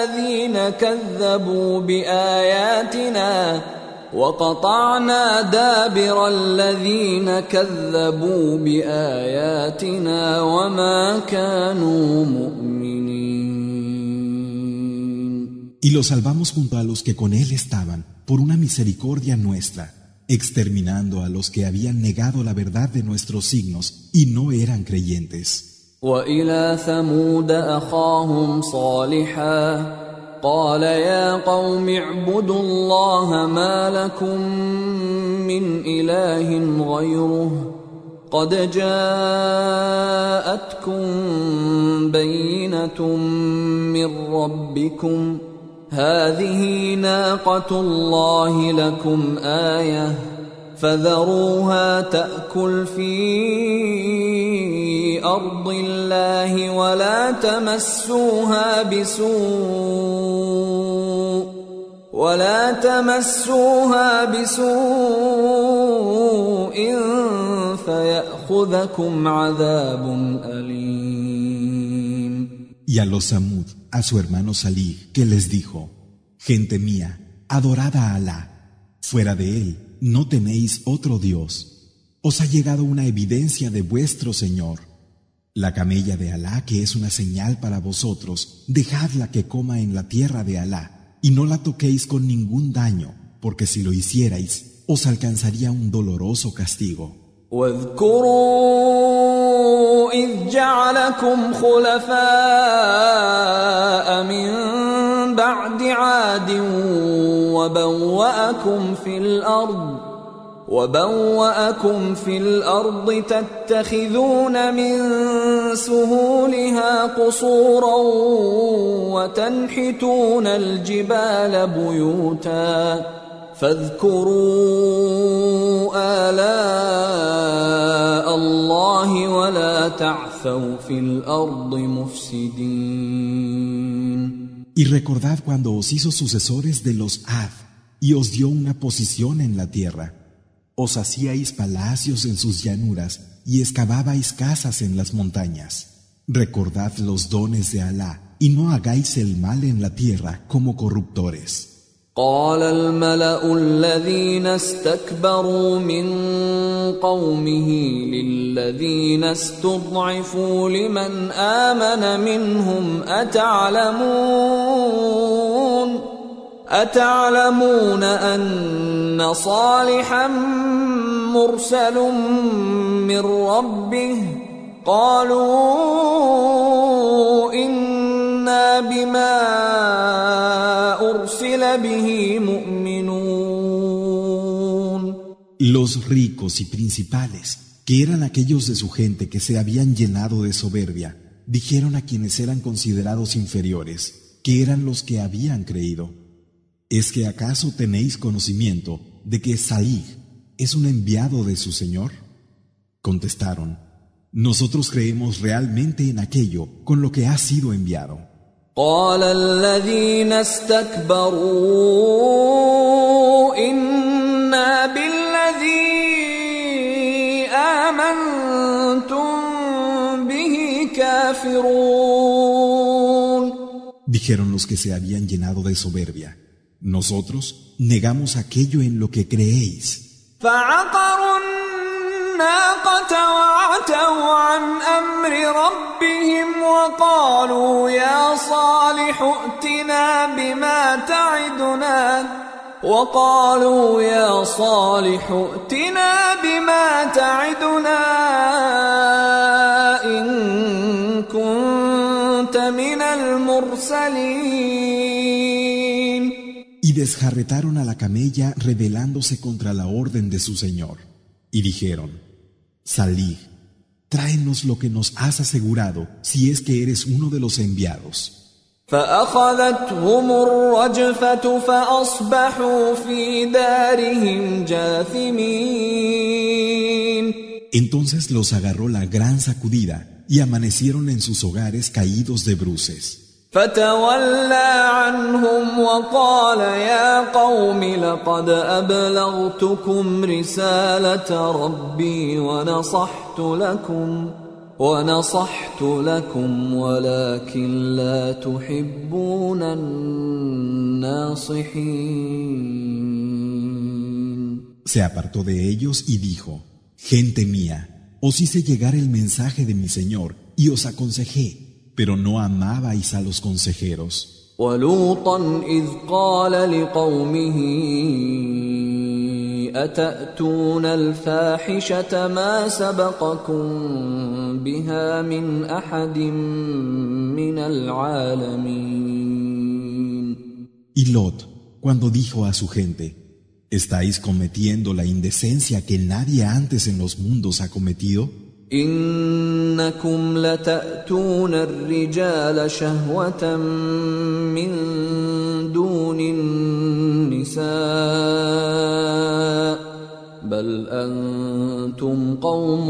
الذين كذبوا بآياتنا وما كانوا مؤمنين. Y lo salvamos junto a los que con él estaban, por una misericordia nuestra, exterminando a los que habían negado la verdad de nuestros signos y no eran creyentes. وإلى ثمود أخاهم صالحا قال يا قوم اعبدوا الله ما لكم من إله غيره قد جاءتكم بينة من ربكم هذه ناقة الله لكم آية فذروها تأكل في أرض الله ولا تمسوها بسوء فيأخذكم عذاب أليم. Y a los Samud, a su hermano Salih, que les dijo: gente mía, adorad a Alá. Fuera de él no tenéis otro Dios. Os ha llegado una evidencia de vuestro Señor. La camella de Alá, que es una señal para vosotros, dejadla que coma en la tierra de Alá, y no la toquéis con ningún daño, porque si lo hicierais, os alcanzaría un doloroso castigo. واذكروا إذ جعلكم خلفاء من بعد عاد وبوأكم في الأرض تتخذون من سهولها قصورا وتنحتون الجبال بيوتا فاذكروا آلاء الله ولا تعثوا في الأرض مفسدين. Y recordad cuando os hizo sucesores de los Ad y os dio una posición en la tierra. Os hacíais palacios en sus llanuras y excavabais casas en las montañas. Recordad los dones de Alá y no hagáis el mal en la tierra como corruptores. قال الملأ الذين استكبروا من قومه للذين استضعفوا لمن آمن منهم أتعلمون أن صالحا مرسل من ربه قالوا إنا بما أرسل به مؤمنون. Los ricos y principales, que eran aquellos de su gente que se habían llenado de soberbia, dijeron a quienes eran considerados inferiores, que eran los que habían creído: ¿es que acaso tenéis conocimiento de que Salih es un enviado de su Señor? Contestaron: nosotros creemos realmente en aquello con lo que ha sido enviado. قال الذين استكبروا إنا بالذي آمنتم به كافرون. Dijeron los que se habían llenado de soberbia: nosotros negamos aquello en lo que creéis. فعقروا الناقة وعتوا عن أمر ربهم وقالوا يا صالح ائتنا بما تعدنا إن كنت من المرسلين. y desjarretaron a la camella rebelándose contra la orden de su Señor. Y dijeron: Salih, tráenos lo que nos has asegurado si es que eres uno de los enviados. فأخذتهم الرجفة فأصبحوا في دارهم جاثمين. Entonces los agarró la gran sacudida y amanecieron en sus hogares caídos de bruces. فتولى عنهم وقال يا قوم لقد أبلغتكم رسالة ربي ونصحت لكم ولكن لا تحبون الناصحين. Se apartó de ellos y dijo: Gente mía, os hice llegar el mensaje de mi Señor y os aconsejé, pero no amabais a los consejeros. ولوطا إذ قال لقومه أتأتون الفاحشة ما سبقكم بها من أحد من العالمين. Y Lot, cuando dijo a su gente: ¿Estáis cometiendo la indecencia que nadie antes en los mundos ha cometido? إنكم لتأتون الرجال شهوة من دون النساء بل أنتم قوم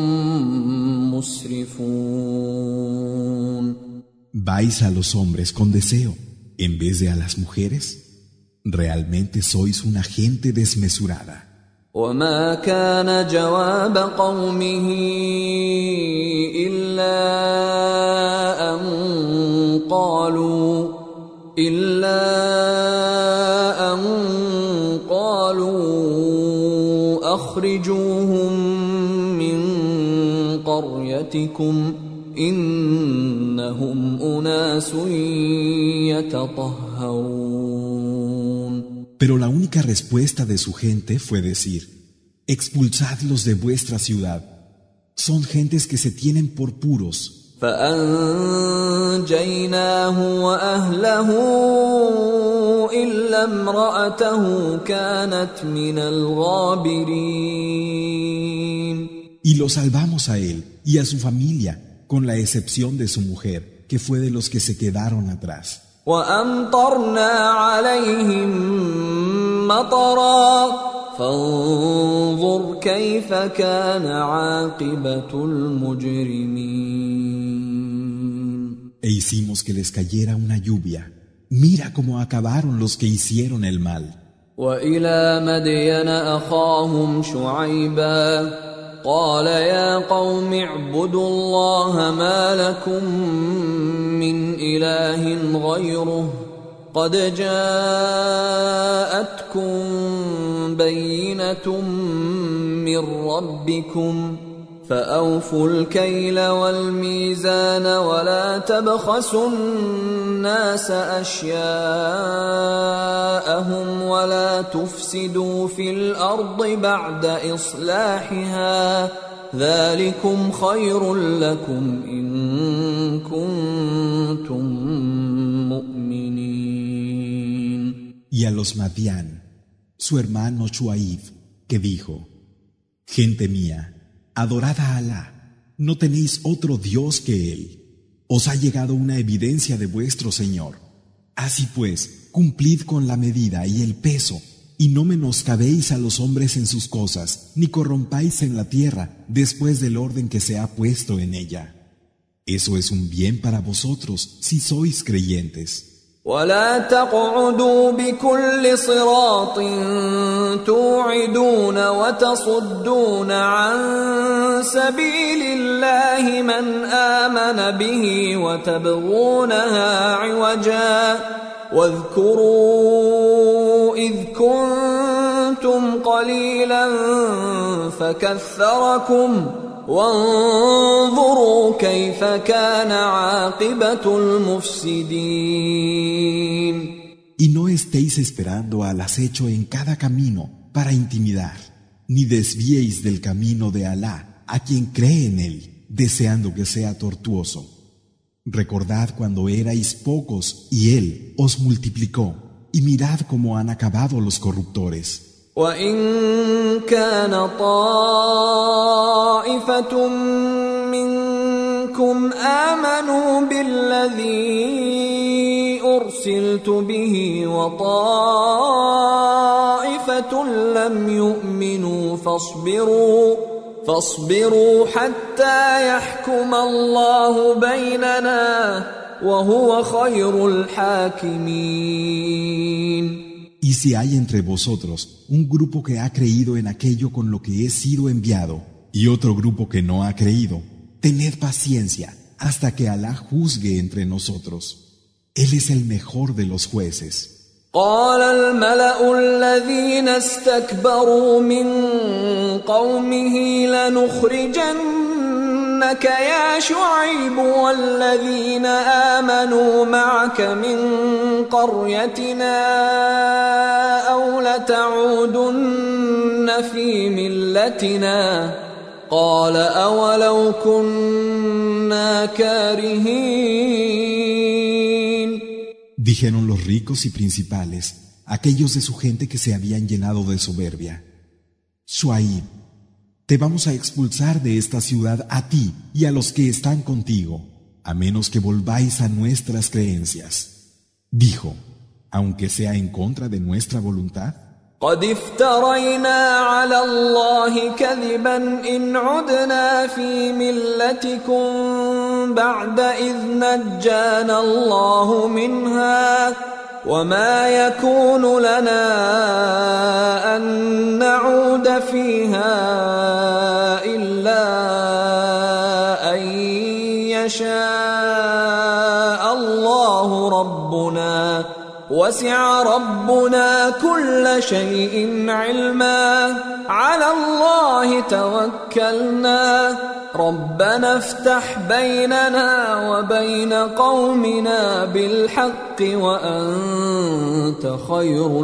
مسرفون. ¿Vais a los hombres con deseo en vez de a las mujeres? Realmente sois una gente desmesurada. وما كان جواب قومه إلا أن قالوا أخرجوهم من قريتكم إنهم أناس يتطهرون. Pero la única respuesta de su gente fue decir: expulsadlos de vuestra ciudad. Son gentes que se tienen por puros. فأنجيناه وأهله إلا امرأته كانت من الغابرين. Y lo salvamos a él y a su familia, con la excepción de su mujer, que fue de los que se quedaron atrás. وأمطرنا عليهم مطرا فانظر كيف كان عاقبة المجرمين. E hicimos que les cayera una lluvia. Mira cómo acabaron los que hicieron el mal. وإلى مدين أخاهم شعيبا قال يا قوم اعبدوا الله ما لكم من إله غيره قد جاءتكم بينة من ربكم فأوفوا الكيل والميزان ولا تبخسوا الناس أشياءهم ولا تفسدوا في الأرض بعد إصلاحها ذلكم خير لكم إن كنتم مؤمنين. Y a los Madián, su hermano Shuaib, que dijo: Gente mía, adorad a Alá, no tenéis otro Dios que Él. Os ha llegado una evidencia de vuestro Señor. Así pues, cumplid con la medida y el peso, y no menoscabéis a los hombres en sus cosas, ni corrompáis en la tierra después del orden que se ha puesto en ella. Eso es un bien para vosotros, si sois creyentes. ولا تقعدوا بكل صراط توعدون وتصدون عن سبيل الله من آمن به وتبغونها عوجا واذكروا إذ كنتم قليلا فكثركم وانظروا كيف كان عاقبة المفسدين. Y no estéis esperando al acecho en cada camino para intimidar, ni desviéis del camino de Alá a quien cree en él, deseando que sea tortuoso. Recordad cuando erais pocos y él os multiplicó, y mirad cómo han acabado los corruptores. وإن كان طائفة منكم آمنوا بالذي أرسلت به وطائفة لم يؤمنوا فاصبروا حتى يحكم الله بيننا وهو خير الحاكمين. Y si hay entre vosotros un grupo que ha creído en aquello con lo que he sido enviado, y otro grupo que no ha creído, tened paciencia hasta que Alá juzgue entre nosotros. Él es el mejor de los jueces. قال الملأ الذين استكبروا من قومه لنخرجنك يا شعيب والذين آمنوا معك من قريتنا أو لتعودن في ملتنا قال أولو كنا كارهين. Dijeron los ricos y principales, aquellos de su gente que se habían llenado de soberbia: Shuaib, te vamos a expulsar de esta ciudad a ti y a los que están contigo, a menos que volváis a nuestras creencias. Dijo: aunque sea en contra de nuestra voluntad. قد افترينا على الله كذبا إن عدنا في ملتكم بعد إذ نجانا الله منها وما يكون لنا أن نعود فيها إلا أن يشاء الله ربنا وسع ربنا كل شيء علما على الله توكلنا ربنا افتح بيننا وبين قومنا بالحق وأنت خير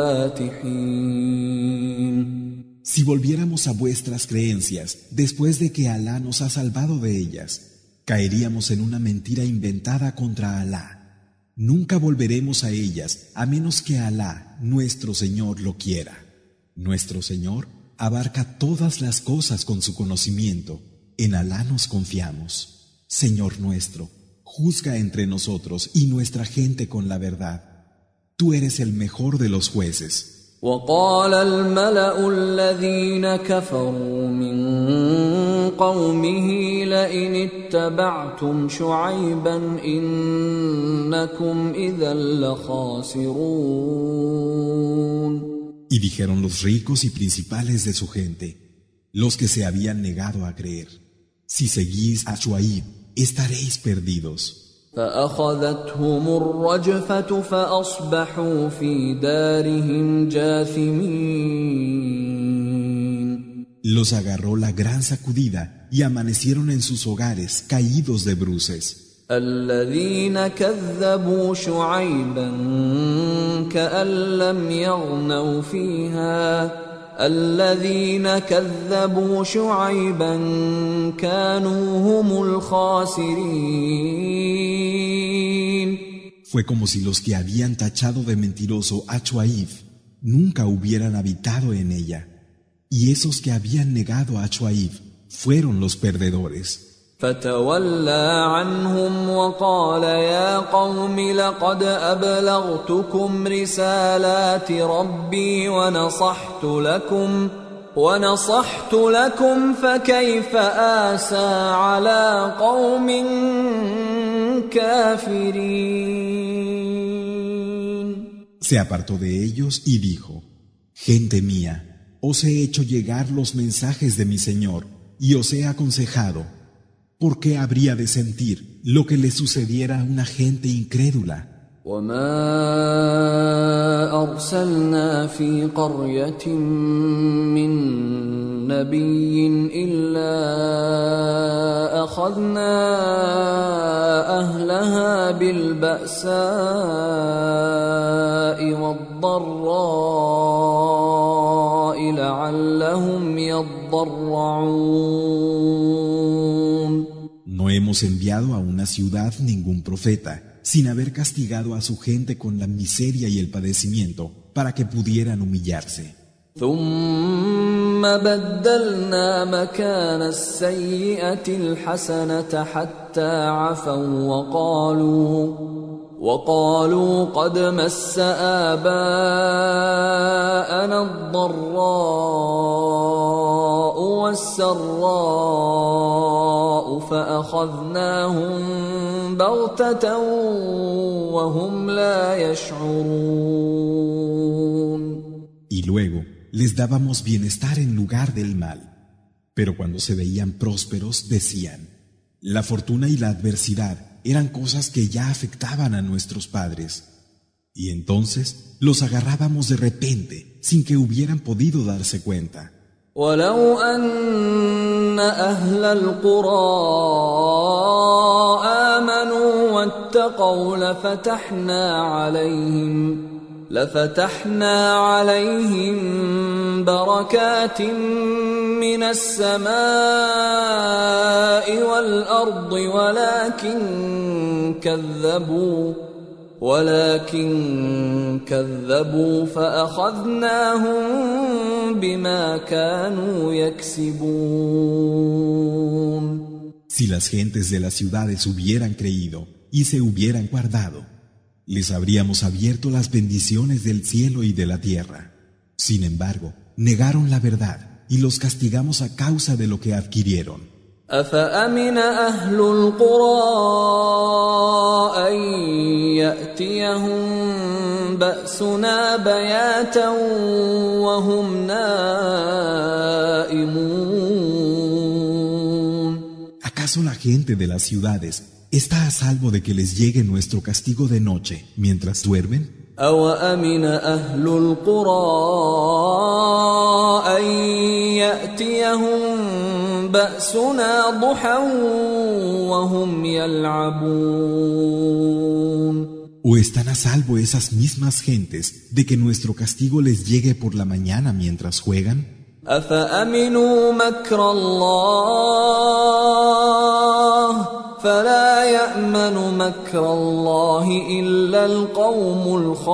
الفاتحين. Si volviéramos a vuestras creencias después de que Alá nos ha salvado de ellas, caeríamos en una mentira inventada contra Alá. Nunca volveremos a ellas a menos que Alá, nuestro Señor, lo quiera. Nuestro Señor abarca todas las cosas con su conocimiento. En Alá nos confiamos. Señor nuestro, juzga entre nosotros y nuestra gente con la verdad. Tú eres el mejor de los jueces. وقال الملأ الذين كفروا من قومه لئن اتبعتم شعيبا إنكم إذا لخاسرون. Y dijeron los ricos y principales de su gente, los que se habían negado a creer: si seguís a Shuaib, estaréis perdidos. فأخذتهم الرجفة فأصبحوا في دارهم جاثمين. Los agarró la gran sacudida y amanecieron en sus hogares caídos de bruces. الذين كذبوا شعيبا كأن لم يغنوا فيها الذين كذبوا شعيبا كانوا هم الخاسرين. Fue como si los que habían tachado de mentiroso a Shuaib nunca hubieran habitado en ella, y esos que habían negado a Shuaib fueron los perdedores. فتولى عنهم وقال يا قوم لقد أبلغتكم رسالات ربي ونصحت لكم فكيف آسى على قوم كافرين. Se apartó de ellos y dijo: gente mía, os he hecho llegar los mensajes de mi Señor y os he aconsejado. ¿Por qué habría de sentir lo que le sucediera a una gente incrédula? وما أرسلنا في قرية من نبي إلا أخذنا أهلها بالبأساء والضراء لعلهم يضرعون. No hemos enviado a una ciudad ningún profeta, sin haber castigado a su gente con la miseria y el padecimiento para que pudieran humillarse. ثم بدلنا مكان السيئة الحسنة حتى عفوا وقالوا قد مس آباءنا الضراء والسراء فأخذناهم بغتة وهم لا يشعرون. Y luego les dábamos bienestar en lugar del mal. Pero cuando se veían prósperos, decían: la fortuna y la adversidad eran cosas que ya afectaban a nuestros padres. Y entonces los agarrábamos de repente, sin que hubieran podido darse cuenta. ولو أن أهل القرى آمنوا واتقوا لفتحنا عليهم بركات من السماء والأرض ولكن كذبوا فأخذناهم بما كانوا يكسبون. Si las gentes de las ciudades hubieran creído y se hubieran guardado, les habríamos abierto las bendiciones del cielo y de la tierra. Sin embargo, negaron la verdad y los castigamos a causa de lo que adquirieron. أفأمن أهل القرى أن يأتيهم بأسنا بياتا وهم نائمون. ¿Acaso la gente de las ciudades está a salvo de que les llegue nuestro castigo de noche mientras duermen? أوأمن أهل القرى أن يأتيهم بأسنا ضحى وهم يلعبون. ¿O están a salvo esas mismas gentes de que nuestro castigo les llegue por la mañana mientras juegan? أفأمنوا مكر الله فلا يأمن مكر الله إلا القوم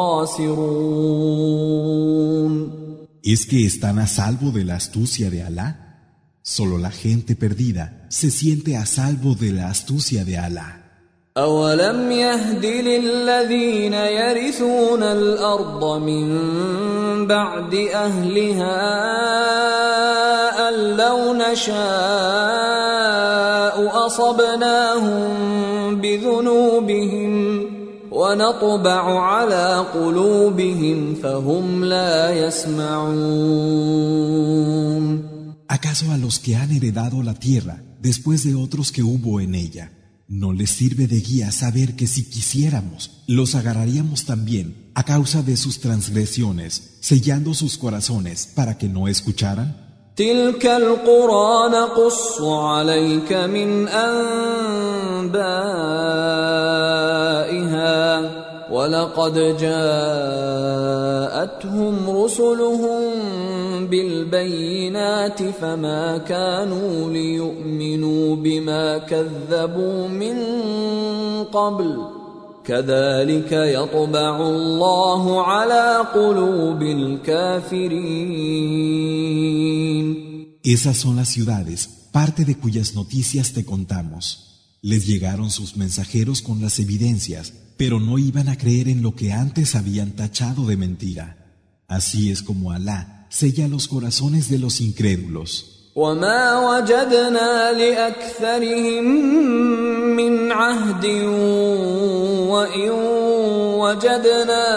الخاسرون. ¿Es que están a salvo de la astucia de Alá? Solo la gente perdida se siente a salvo de la astucia de Alá. أولم يهد للذين يرثون الأرض من بعد أهلها أن لو نشاء أصبناهم بذنوبهم ونطبع على قلوبهم فهم لا يسمعون. ¿Acaso a los que han heredado la tierra después de otros que hubo en ella no les sirve de guía saber que si quisiéramos, los agarraríamos también a causa de sus transgresiones, sellando sus corazones para que no escucharan? تلك القرى نقص عليك من أنبائها ولقد جاءتهم رسلهم بالبينات فما كانوا ليؤمنوا بما كذبوا من قبل كذلك يطبع الله على قلوب الكافرين. Esas son las ciudades, parte de cuyas noticias te contamos. Les llegaron sus mensajeros con las evidencias, pero no iban a creer en lo que antes habían tachado de mentira. Así es como Alá sella los corazones de los incrédulos. وما وجدنا لأكثرهم من عهد وإن وجدنا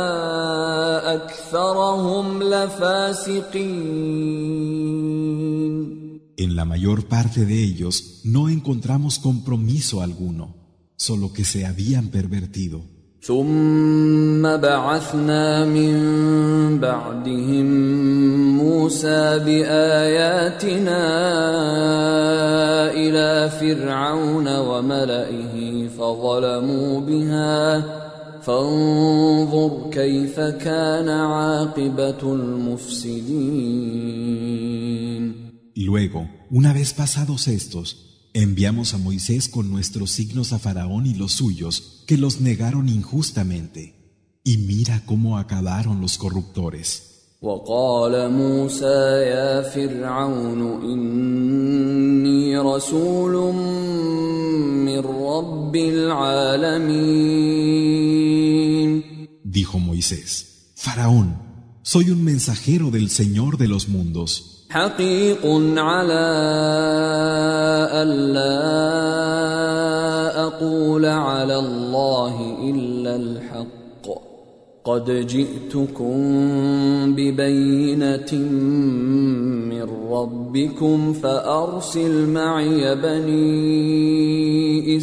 أكثرهم لفاسقين. En la mayor parte de ellos no encontramos compromiso alguno, solo que se habían pervertido. ثم بعثنا من بعدهم موسى بآياتنا إلى فرعون وملئه فظلموا بها فانظر كيف كان عاقبة المفسدين. Luego, una vez pasados estos, Enviamos a Moisés con nuestros signos a Faraón y los suyos, que los negaron injustamente. Y mira cómo acabaron los corruptores. وقال موسى يا فرعون إني رسول من رب العالمين. Dijo Moisés: Faraón, soy un mensajero del Señor de los mundos. حقيق على ألا أقول على الله إلا الحق قد جئتكم ببينة من ربكم فأرسل معي بني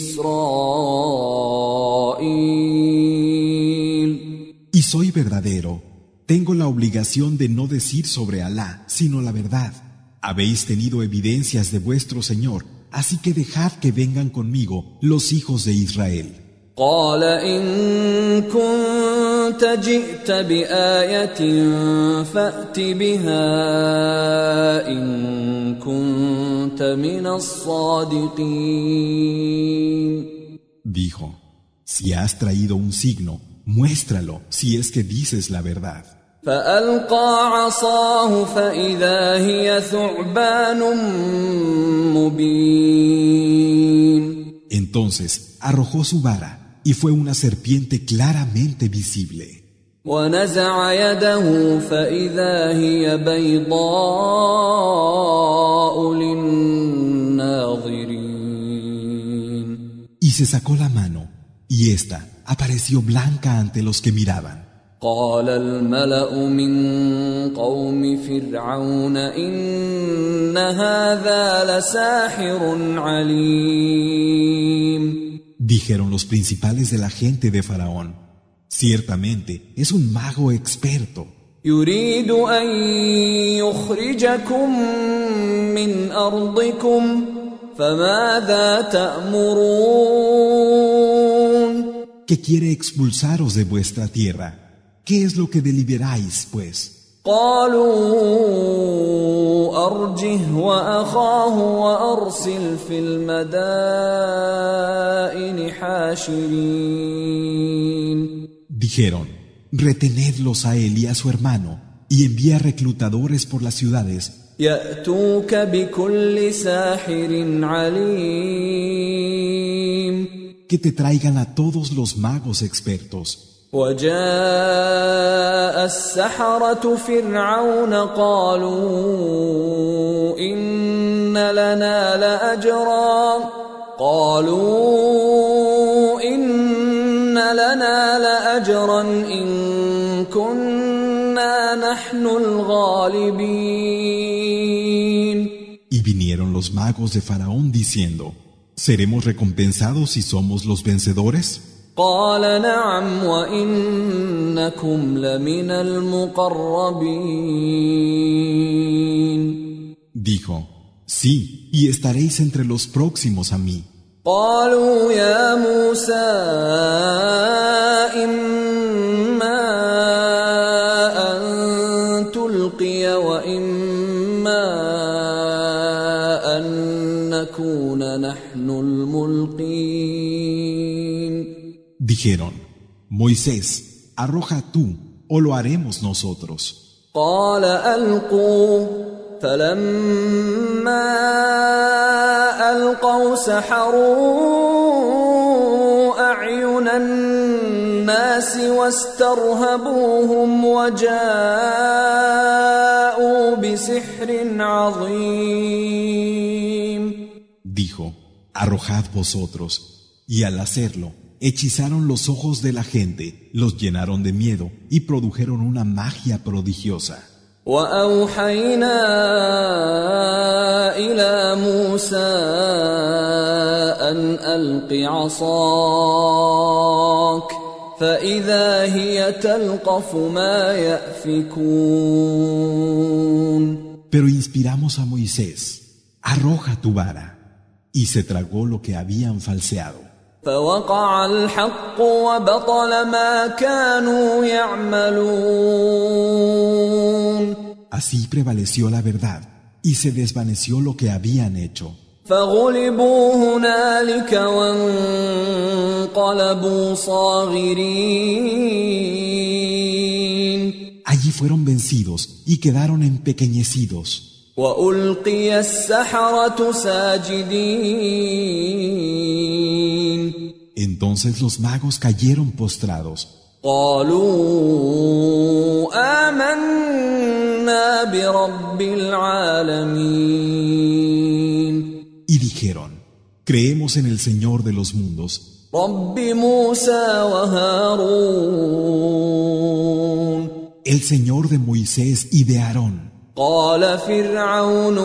إسرائيل. Y soy verdadero. Tengo la obligación de no decir sobre Alá, sino la verdad. Habéis tenido evidencias de vuestro Señor, así que dejad que vengan conmigo los hijos de Israel. قال إن كنت جئت بآية فأت بها إن كنت من الصادقين. Dijo: Si has traído un signo, muéstralo si es que dices la verdad. فألقى عصاه فإذا هي ثعبان مبين. Entonces arrojó su vara y fue una serpiente claramente visible. ونزع يده فإذا هي بيضاء للناظرين. Y se sacó la mano, y ésta apareció blanca ante los que miraban. قال الملأ من قوم فرعون إن هذا لساحر عليم. Dijeron los principales de la gente de Faraón: Ciertamente es un mago experto. يريد أن يخرجكم من أرضكم فماذا تأمرون. Que quiere expulsaros de vuestra tierra. ¿Qué es lo que deliberáis, pues? قالوا أرجه وأخاه وأرسل في المدائن حاشرين. Dijeron: Retenedlos a él y a su hermano, y envía reclutadores por las ciudades. يأتوك بكل ساحر عليم. Que te traigan a todos los magos expertos. وجاء السحرة فرعون قالوا إن لنا لأجرا إن كنا نحن الغالبين. Y vinieron los magos de Faraón diciendo: ¿Seremos recompensados si somos los vencedores? قال نعم وإنكم لمن المقربين. Dijo: Sí, y estaréis entre los próximos a mí. قالوا يا موسى إما أن تلقي وإما أن نكون نحن الملقين. Dijeron: Moisés, arroja tú, o lo haremos nosotros. قال ألقوا فلما ألقوا سحروا أعين الناس واسترهبوهم وجاءوا بسحر عظيم. Dijo: Arrojad vosotros, y al hacerlo, hechizaron los ojos de la gente, los llenaron de miedo y produjeron una magia prodigiosa. وأوحينا إلى موسى أن ألق عصاك فإذا هي تلقف ما يأفكون. Pero inspiramos a Moisés: arroja tu vara, y se tragó lo que habían falseado. فوقع الحق وبطل ما كانوا يعملون. Así prevaleció la verdad y se desvaneció lo que habían hecho. فغلبوا هنالك وانقلبوا صاغرين. Allí fueron vencidos y quedaron empequeñecidos. وألقي السحرة ساجدين. Entonces los magos cayeron postrados. قالوا آمنا برب العالمين. Y dijeron, creemos en el Señor de los mundos, رب موسى وهارون. el Señor de Moisés y de Aarón. قال فرعون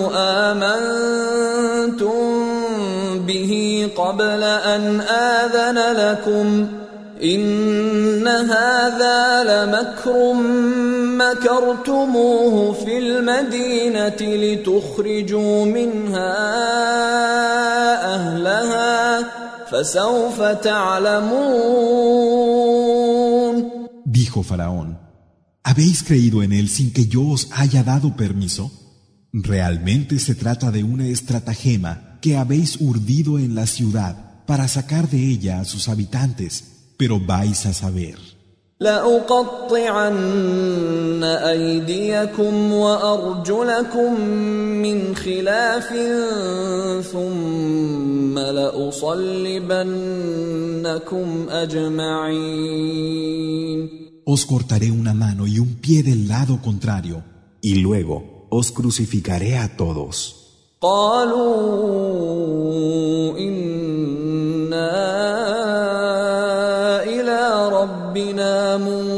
آمنتم به قبل أن آذن لكم إن هذا لمكر مكرتموه في المدينة لتخرجوا منها أهلها فسوف تعلمون. Dijo Faraón, ¿habéis creído en él sin que yo os haya dado permiso? Realmente se trata de una estratagema que habéis urdido en la ciudad para sacar de ella a sus habitantes, pero vais a saber. لأقطعن أيديكم وأرجلكم من خلاف ثم لأصلبنكم أجمعين. Os cortaré una mano y un pie del lado contrario, y luego os crucificaré a todos. قالوا إنا إلى ربنا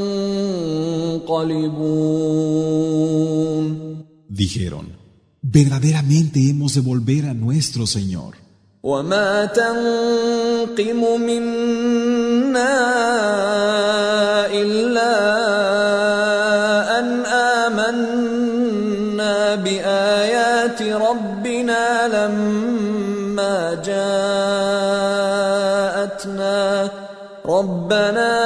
منقلبون. Dijeron, verdaderamente hemos de volver a nuestro Señor. وما تنقم منا إلا أن آمنا بآيات ربنا لما جاءتنا ربنا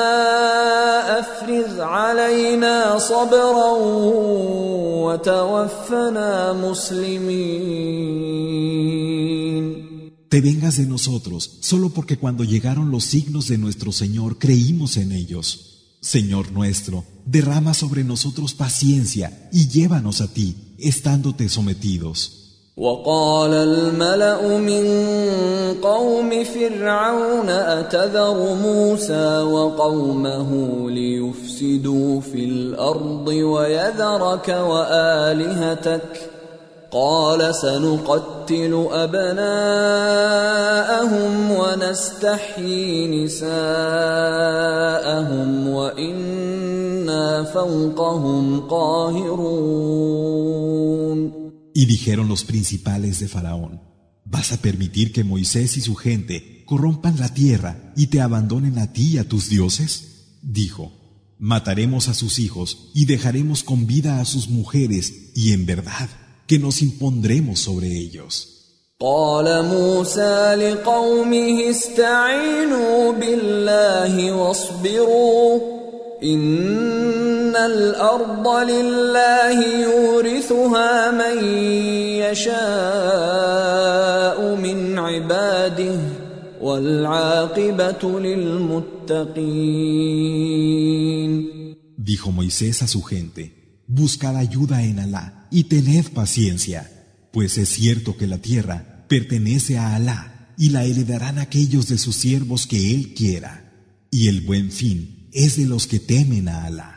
أفرغ علينا صبرا وتوفنا مسلمين. Te vengas de nosotros, solo porque cuando llegaron los signos de nuestro Señor creímos en ellos. Señor nuestro, derrama sobre nosotros paciencia y llévanos a ti, estándote sometidos. وقال الملأ من قوم فرعون أتذر موسى وقومه ليفسدوا في الأرض ويذرك وآلهتك قال سنقتل أبناءهم ونستحيي نساءهم وإنا فوقهم قاهرون. Y dijeron los principales de Faraón, ¿vas a permitir que Moisés y su gente corrompan la tierra y te abandonen a ti y a tus dioses? Dijo, mataremos a sus hijos y dejaremos con vida a sus mujeres y en verdad que nos impondremos sobre ellos. قال موسى لقومه استعينوا بالله واصبروا إن الأرض لله يورثها من يشاء من عباده والعاقبة للمتقين. Dijo Moisés a su gente, buscad ayuda en Alá y tened paciencia, pues es cierto que la tierra pertenece a Alá y la heredarán aquellos de sus siervos que Él quiera, y el buen fin es de los que temen a Alá.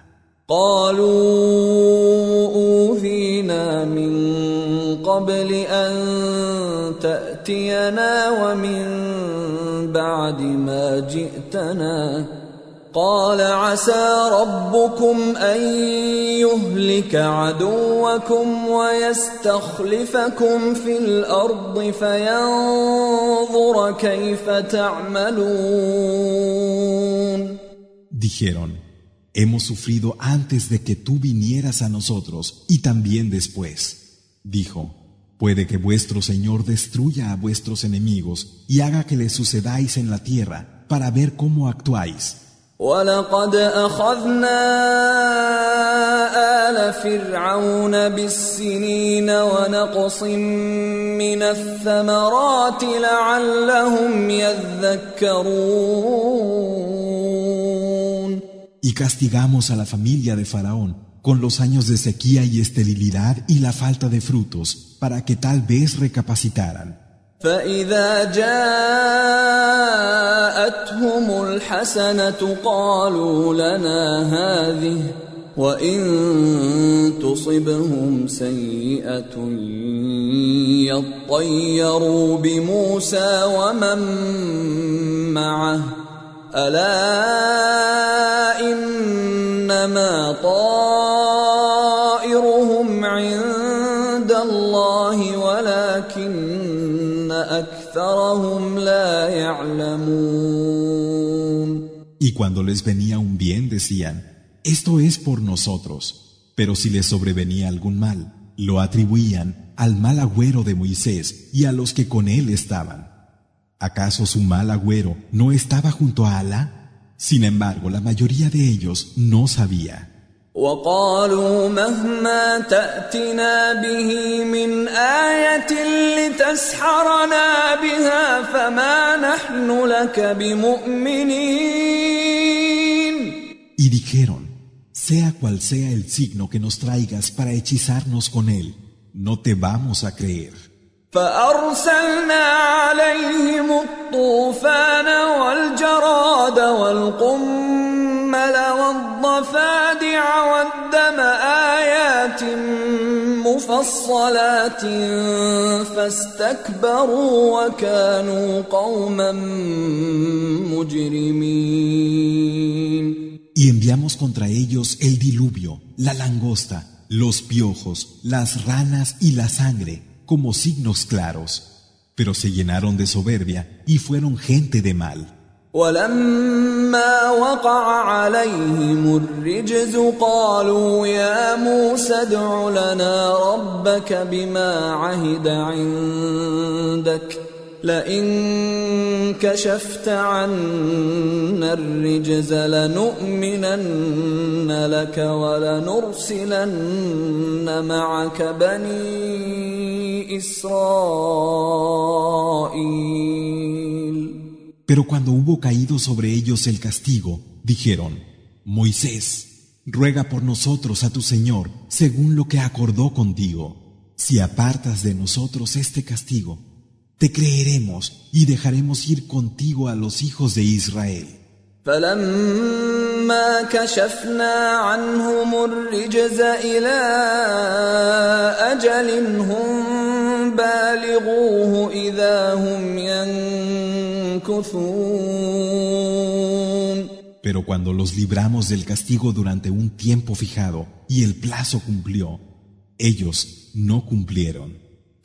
قالوا أوذينا من قبل أن تأتينا ومن بعد ما جئتنا قال عسى ربكم أن يهلك عدوكم ويستخلفكم في الأرض فينظر كيف تعملون. Dijeron, hemos sufrido antes de que tú vinieras a nosotros y también después. Dijo, puede que vuestro Señor destruya a vuestros enemigos y haga que les sucedáis en la tierra para ver cómo actuáis. وَلَقَدْ أَخَذْنَا آلَ فِرْعَوْنَ بِالسِّنِينَ وَنَقْصٍ من الثمرات لعلهم يذكرون. Y castigamos a la familia de Faraón con los años de sequía y esterilidad y la falta de frutos, para que tal vez recapacitaran. فإذا جاءتهم الحسنة قالوا لنا هذه وإن تصبهم سيئة يطيروا بموسى ومن معه ألا إنما طائرهم عند الله ولكن أكثرهم لا يعلمون. Y cuando les venía un bien decían: esto es por nosotros, pero si les sobrevenía algún mal, lo atribuían al mal agüero de Moisés y a los que con él estaban. ¿Acaso su mal agüero no estaba junto a Alá? Sin embargo, la mayoría de ellos no sabía. وقالوا مهما تأتنا به من آية لتسحرنا بها فما نحن لك بمؤمنين. Y dijeron: sea cual sea el signo que nos traigas para hechizarnos con él, no te vamos a creer. فأرسلنا عليهم الطوفان والجراد والقمل والضفادع والدم آيات مفصلات فاستكبروا وكانوا قوما مجرمين. Y enviamos contra ellos el diluvio, la langosta, los piojos, las ranas y la sangre, como signos claros, pero se llenaron de soberbia y fueron gente de mal. ولما وقع عليهم الرجز قالوا يا موسى ادع لنا ربك بما عهد عندك لئن كشفت عنا الرجز لنؤمنن لك ولنرسلن معك بني إسرائيل. Pero cuando hubo caído sobre ellos el castigo, dijeron: Moisés, ruega por nosotros a tu Señor según lo que acordó contigo. Si apartas de nosotros este castigo, te creeremos y dejaremos ir contigo a los hijos de Israel. فلما كشفنا عنهم الرجز إلى أجل هم بالغوه إذا هم ينكثون. Pero cuando los libramos del castigo durante un tiempo fijado y el plazo cumplió, ellos no cumplieron.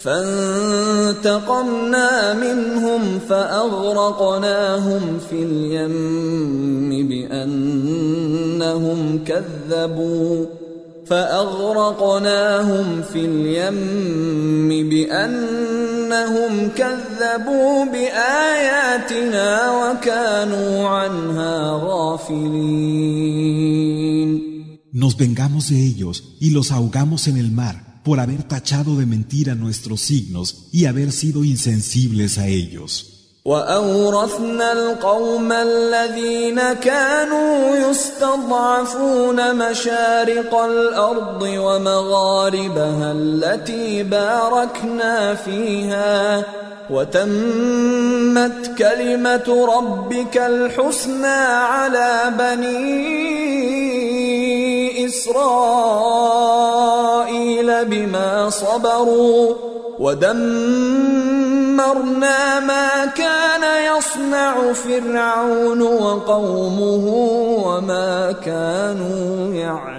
فانتقمنا منهم فأغرقناهم في اليم بأنهم كذبوا بآياتنا وكانوا عنها غافلين. Nos vengamos de ellos y los ahogamos en el mar por haber tachado de mentira nuestros signos y haber sido insensibles a ellos. وأورثنا القوم الذين كانوا يستضعفون مشارق الأرض ومغاربها التي باركنا فيها وتمت كلمة ربك الحسنى على بني إسرائيل بما صبروا ودمرنا ما كان يصنع فرعون وقومه وما كانوا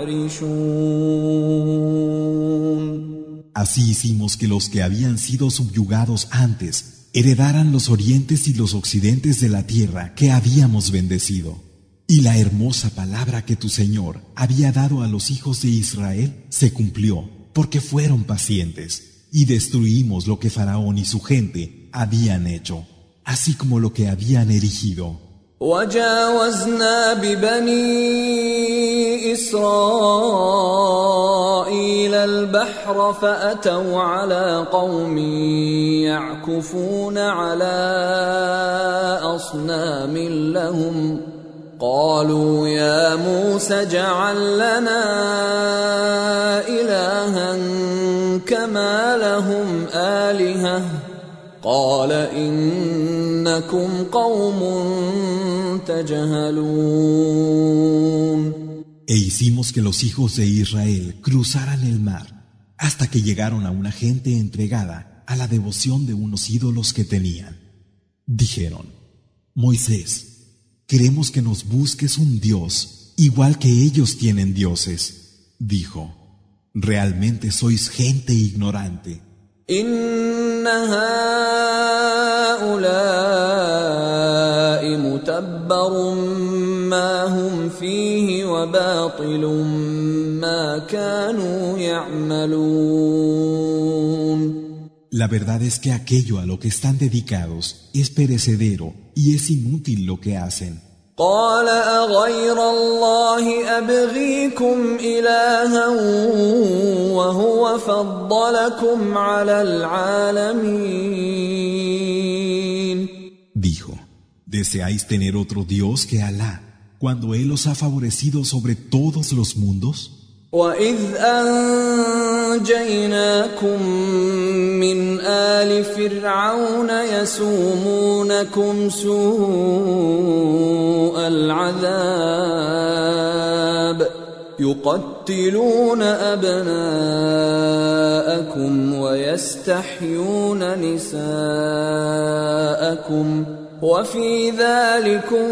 يعرشون. Así hicimos que los que habían sido subyugados antes heredaran los orientes y los occidentes de la tierra que habíamos bendecido. Y la hermosa palabra que tu Señor había dado a los hijos de Israel se cumplió, porque fueron pacientes, y destruimos lo que Faraón y su gente habían hecho, así como lo que habían erigido. وجاوزنا ببني إسرائيل البحر فأتوا على قوم يعكفون على أصنام لهم قالوا يا موسى اجعل لنا إلها كما لهم آلهة قال إنكم قوم تجهلون. E hicimos que los hijos de Israel cruzaran el mar hasta que llegaron a una gente entregada a la devoción de unos ídolos que tenían. Dijeron: Moisés, queremos que nos busques un Dios igual que ellos tienen dioses. Dijo: realmente sois gente ignorante. إن هؤلاء متبر ما هم فيه وباطل ما كانوا يعملون. La verdad es que aquello a lo que están dedicados es perecedero y es inútil lo que hacen. قال أغير الله أبغيكم إلها وهو فضلكم على العالمين. Dijo: ¿deseáis tener otro Dios que Alá cuando Él os ha favorecido sobre todos los mundos? وَإِذْ أَنْجَيْنَاكُمْ مِنْ آلِ فِرْعَوْنَ يَسُومُونَكُمْ سُوءَ الْعَذَابِ يُقَتِّلُونَ أَبْنَاءَكُمْ وَيَسْتَحْيُونَ نِسَاءَكُمْ وَفِي ذَلِكُمْ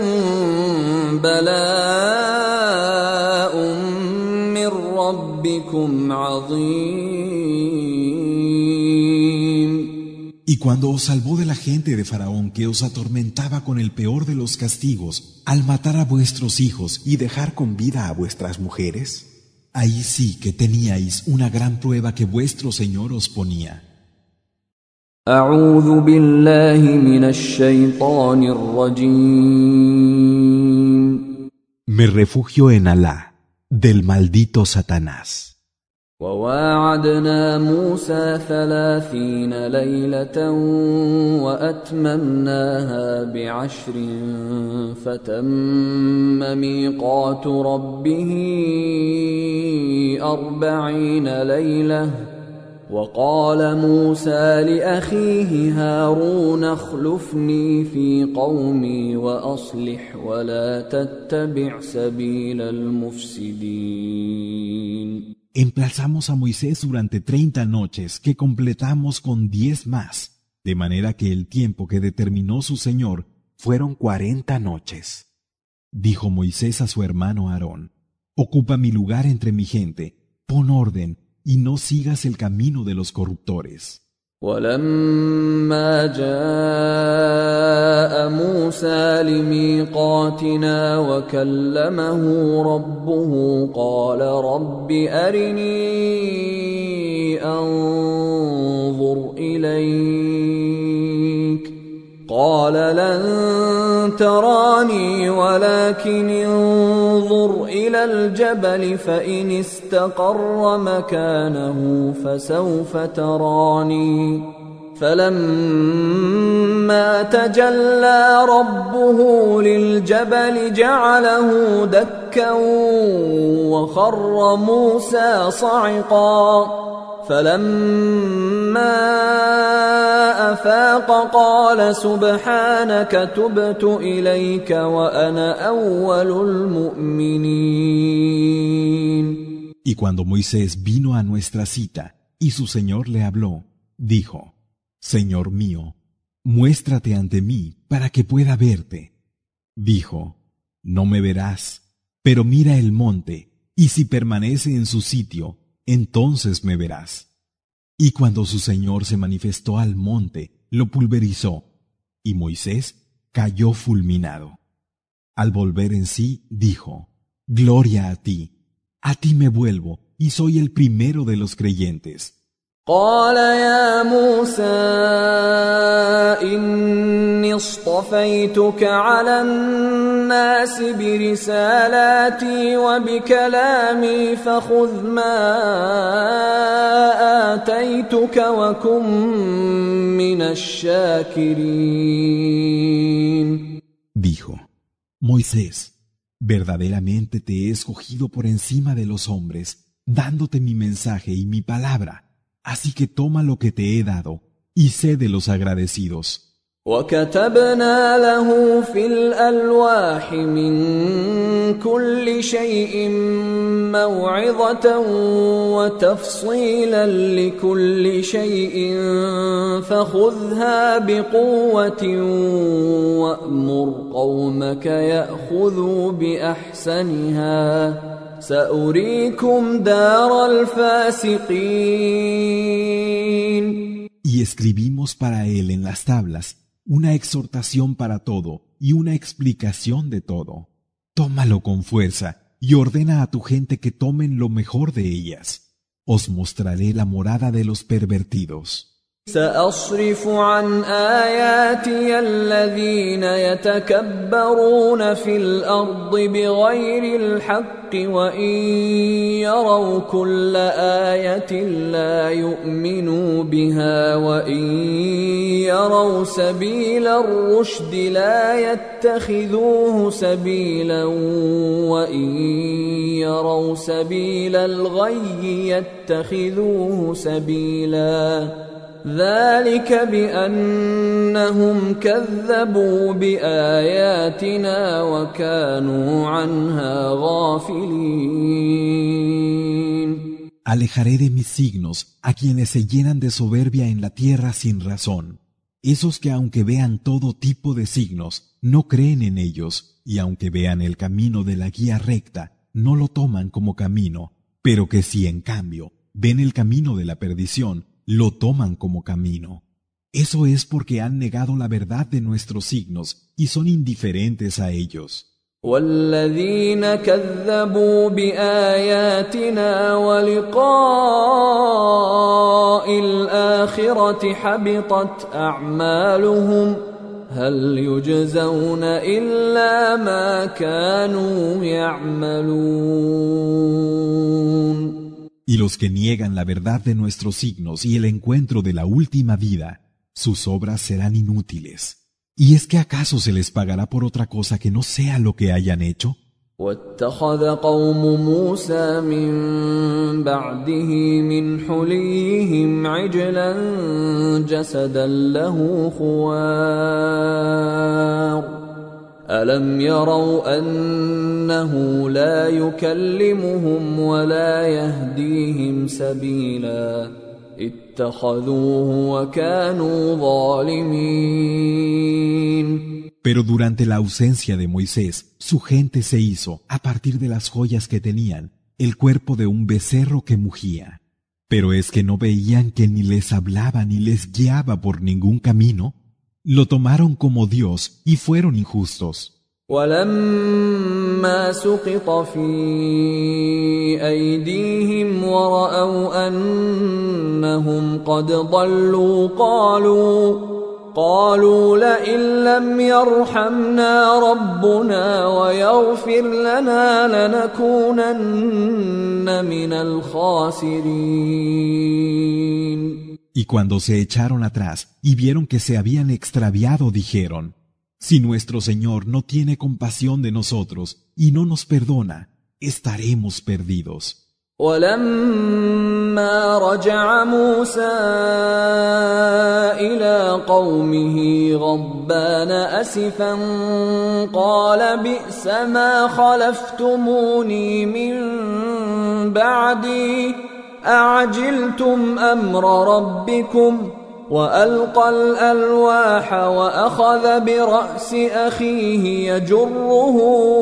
بَلَاءٌ من ربكم عظيم. Y cuando os salvó de la gente de Faraón que os atormentaba con el peor de los castigos, al matar a vuestros hijos y dejar con vida a vuestras mujeres, ahí sí que teníais una gran prueba que vuestro Señor os ponía. أعوذ بالله من الشيطان الرجيم. Me refugio en Alá del maldito Satanás. وواعدنا موسى 30 ليلة وأتممناها ب10 فتم ميقات ربه 40 ليلة وقال موسى لأخيه هارون اخلفني في قومي وأصلح ولا تتبع سبيل المفسدين. Emplazamos a Moisés durante 30 noches que completamos con 10 más, de manera que el tiempo que determinó su Señor fueron 40 noches. Dijo Moisés a su hermano Aarón: ocupa mi lugar entre mi gente, pon orden y no sigas el camino de los corruptores. ولما جاء موسى لميقاتنا وكلمه ربه قال رب أرني أنظر إليك قال لن تراني ولكن انظر إلى الجبل فإن استقر مكانه فسوف تراني فلما تجلى ربه للجبل جعله دكا وخر موسى صعقا فلما أفاق قال سبحانك تبت إليك وأنا أول المؤمنين. Y cuando Moisés vino a nuestra cita y su Señor le habló, dijo: Señor mío, muéstrate ante mí para que pueda verte. Dijo: no me verás, pero mira el monte, y si permanece en su sitio, entonces me verás. Y cuando su Señor se manifestó al monte, lo pulverizó, y Moisés cayó fulminado. Al volver en sí, dijo: Gloria a ti me vuelvo, y soy el primero de los creyentes. قال يا موسى إني اصطفيتك على الناس برسالاتي وبكلامي فخذ ما آتيتك وكن من الشاكرين. Dijo: Moisés, verdaderamente te he escogido por encima de los hombres, dándote mi mensaje y mi palabra. Así que toma lo que te he dado y sé de los agradecidos. وكتبنا له في الألواح من كل شيء موعظة وتفصيلا لكل شيء فخذها بقوة وأمر قومك يأخذوا بأحسنها سأريكم دار الفاسقين. Y escribimos para él en las tablas una exhortación para todo y una explicación de todo. Tómalo con fuerza y ordena a tu gente que tomen lo mejor de ellas. Os mostraré la morada de los pervertidos. سأصرف عن آياتي الذين يتكبرون في الأرض بغير الحق وإن يروا كل آية لا يؤمنوا بها وإن يروا سبيل الرشد لا يتخذوه سبيلا وإن يروا سبيل الغي يتخذوه سبيلا ذلك بأنهم كذبوا بآياتنا وكانوا عنها غافلين. Alejaré de mis signos a quienes se llenan de soberbia en la tierra sin razón, esos que aunque vean todo tipo de signos, no creen en ellos, y aunque vean el camino de la guía recta, no lo toman como camino, pero que si en cambio ven el camino de la perdición, lo toman como camino. Eso es porque han negado la verdad de nuestros signos y son indiferentes a ellos. والذين كذبوا بآياتنا ولقاء الآخرة حبطت أعمالهم هل يجزون إلا ما كانوا يعملون. Y los que niegan la verdad de nuestros signos y el encuentro de la última vida, sus obras serán inútiles. ¿Y es que acaso se les pagará por otra cosa que no sea lo que hayan hecho? واتخذ قوم موسى من بعده من حليهم عجلا جسدا له خوار ألم يروا أنه لا يكلمهم ولا يهديهم سبيلا اتخذوه وكانوا ظالمين. Pero durante la ausencia de Moisés, su gente se hizo, a partir de las joyas que tenían, el cuerpo de un becerro que mugía. Pero es que no veían que ni les hablaba ni les guiaba por ningún camino. Lo tomaron como Dios y fueron injustos. ولما سقط في أيديهم ورأوا أنهم قد ضلوا قالوا لئن لم يرحمنا ربنا ويغفر لنا لنكونن من الخاسرين. Y cuando se echaron atrás y vieron que se habían extraviado, dijeron: Si nuestro Señor no tiene compasión de nosotros y no nos perdona, estaremos perdidos. ولما رجع موسى إلى قومه غضبان أسفا قال بئس ما خلفتموني من بعدي أعجلتم أمر ربكم وألقى الألواح وأخذ برأس أخيه يجره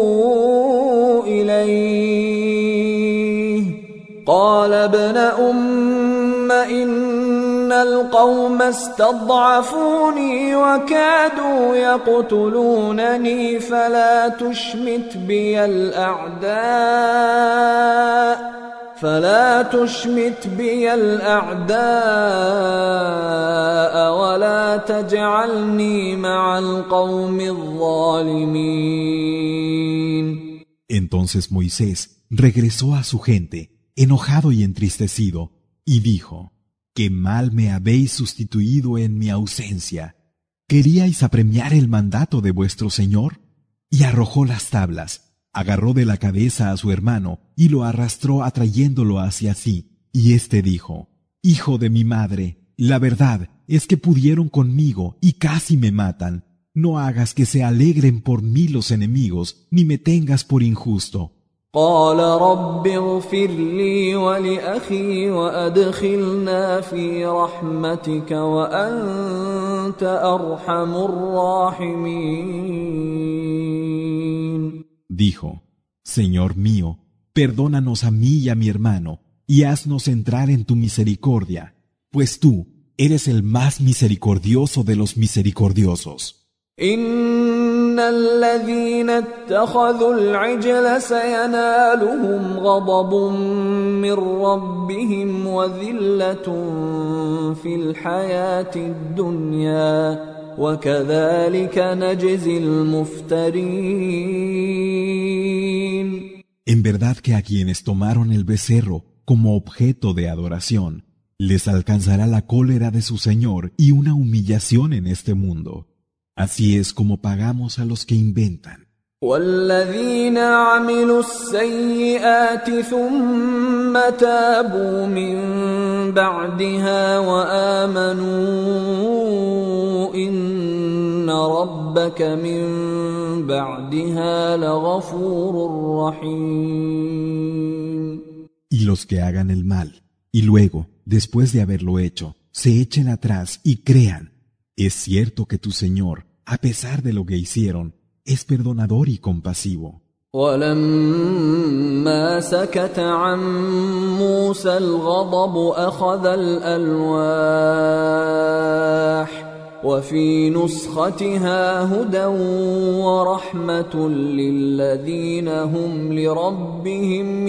إليه قال ابن أم إن القوم استضعفوني وكادوا يقتلونني فلا تشمت بي الأعداء فلا تشمت بي الأعداء ولا تجعلني مع القوم الظالمين. Entonces Moisés regresó a su gente, enojado y entristecido, y dijo: «Qué mal me habéis sustituido en mi ausencia. ¿Queríais apremiar el mandato de vuestro Señor?». Y arrojó las tablas, agarró de la cabeza a su hermano y lo arrastró atrayéndolo hacia sí. Y éste dijo: «Hijo de mi madre, la verdad es que pudieron conmigo y casi me matan. No hagas que se alegren por mí los enemigos, ni me tengas por injusto». قال رب اغفر لي ولأخي وأدخلنا في رحمتك وأنت أرحم الراحمين. Dijo: «Señor mío, perdónanos a mí y a mi hermano, y haznos entrar en tu misericordia, pues tú eres el más misericordioso de los misericordiosos». إن الذين اتخذوا العجل سينالهم غضب من ربهم وذلة في الحياة الدنيا وكذلك نجزي المفترين. En verdad que a quienes tomaron el becerro como objeto de adoración, les alcanzará la cólera de su Señor y una humillación en este mundo. Así es como pagamos a los que inventan. والذين عملوا السيئات ثم تابوا من بعدها وآمنوا إن ربك من بعدها لغفور رحيم. Y los que hagan el mal, y luego, después de haberlo hecho, se echen atrás y crean: es cierto que tu Señor, a pesar de lo que hicieron, es perdonador y compasivo. ولما سكت عن موسى الغضب أخذ الألواح وفي نسختها هدى ورحمة للذين هم لربهم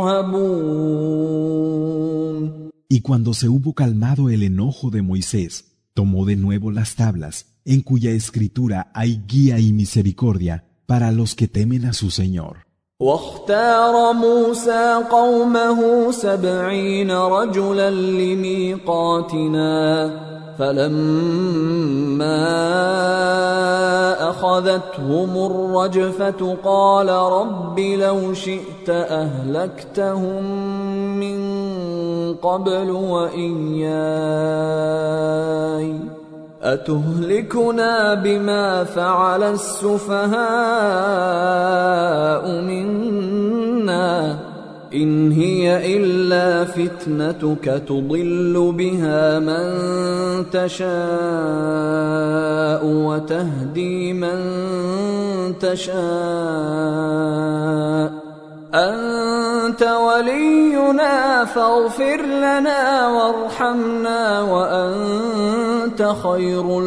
يرهبون. Y cuando se hubo calmado el enojo de Moisés, tomó de nuevo las tablas, en cuya escritura hay guía y misericordia para los que temen a su Señor. واختار موسى قومه 70 رجلا لميقاتنا فلما أخذتهم الرجفة قال رب لو شئت أهلكتهم من قبل وإياي أتهلكنا بما فعل السفهاء منا إن هي إلا فتنتك تضل بها من تشاء وتهدي من تشاء أنت ولينا فاغفر لنا وارحمنا وأنت خير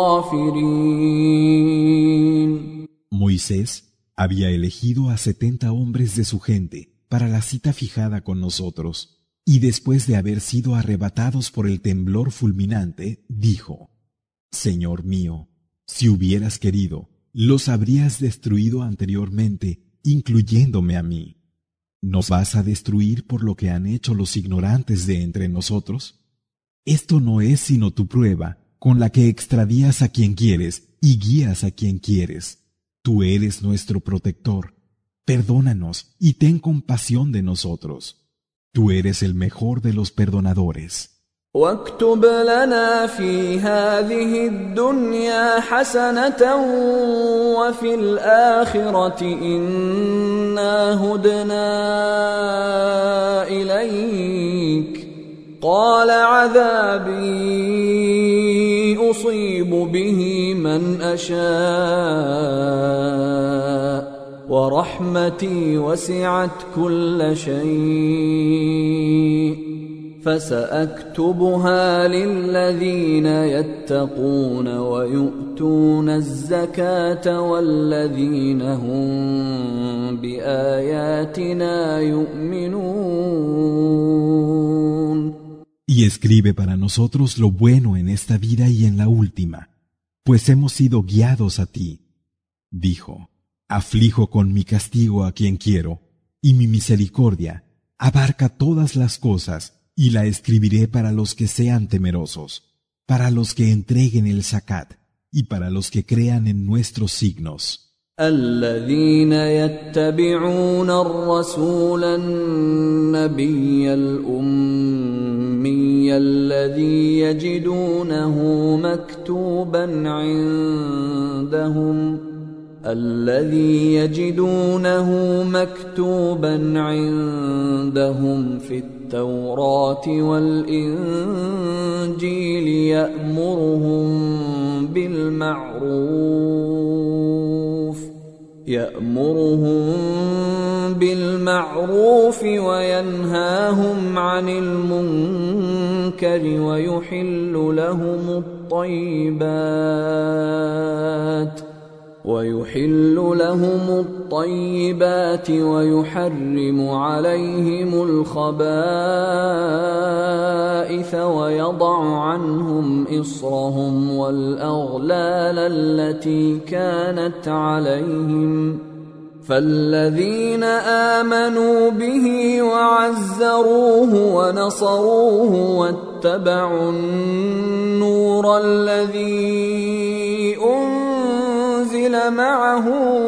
الغافرين. Moisés había elegido a 70 hombres de su gente para la cita fijada con nosotros, y después de haber sido arrebatados por el temblor fulminante, dijo: Señor mío, si hubieras querido, los habrías destruido anteriormente, incluyéndome a mí. ¿Nos vas a destruir por lo que han hecho los ignorantes de entre nosotros? Esto no es sino tu prueba, con la que extravías a quien quieres y guías a quien quieres. Tú eres nuestro protector. Perdónanos y ten compasión de nosotros. Tú eres el mejor de los perdonadores. واكتب لنا في هذه الدنيا حسنة وفي الآخرة إنا هدنا إليك قال عذابي أصيب به من أشاء ورحمتي وسعت كل شيء فسأكتبها للذين يتقون ويؤتون الزكاة والذين هم بآياتنا يؤمنون. escribe para nosotros lo bueno en esta vida y en la última, pues hemos sido guiados a ti. Dijo: aflijo con mi castigo a quien quiero, y mi misericordia abarca todas las cosas, y la escribiré para los que sean temerosos, para los que entreguen el zakat, y para los que crean en nuestros signos. الذين يتبعون الرسول النبي الأمي الذي يجدونه مكتوبا عندهم في التوراة والإنجيل يأمرهم بالمعروف وينهاهم عن المنكر ويحل لهم الطيبات ويحرم عليهم الخبائث ويضع عنهم إصرهم والأغلال التي كانت عليهم فالذين آمنوا به وعزروه ونصروه واتبعوا النور الذي أنزل معه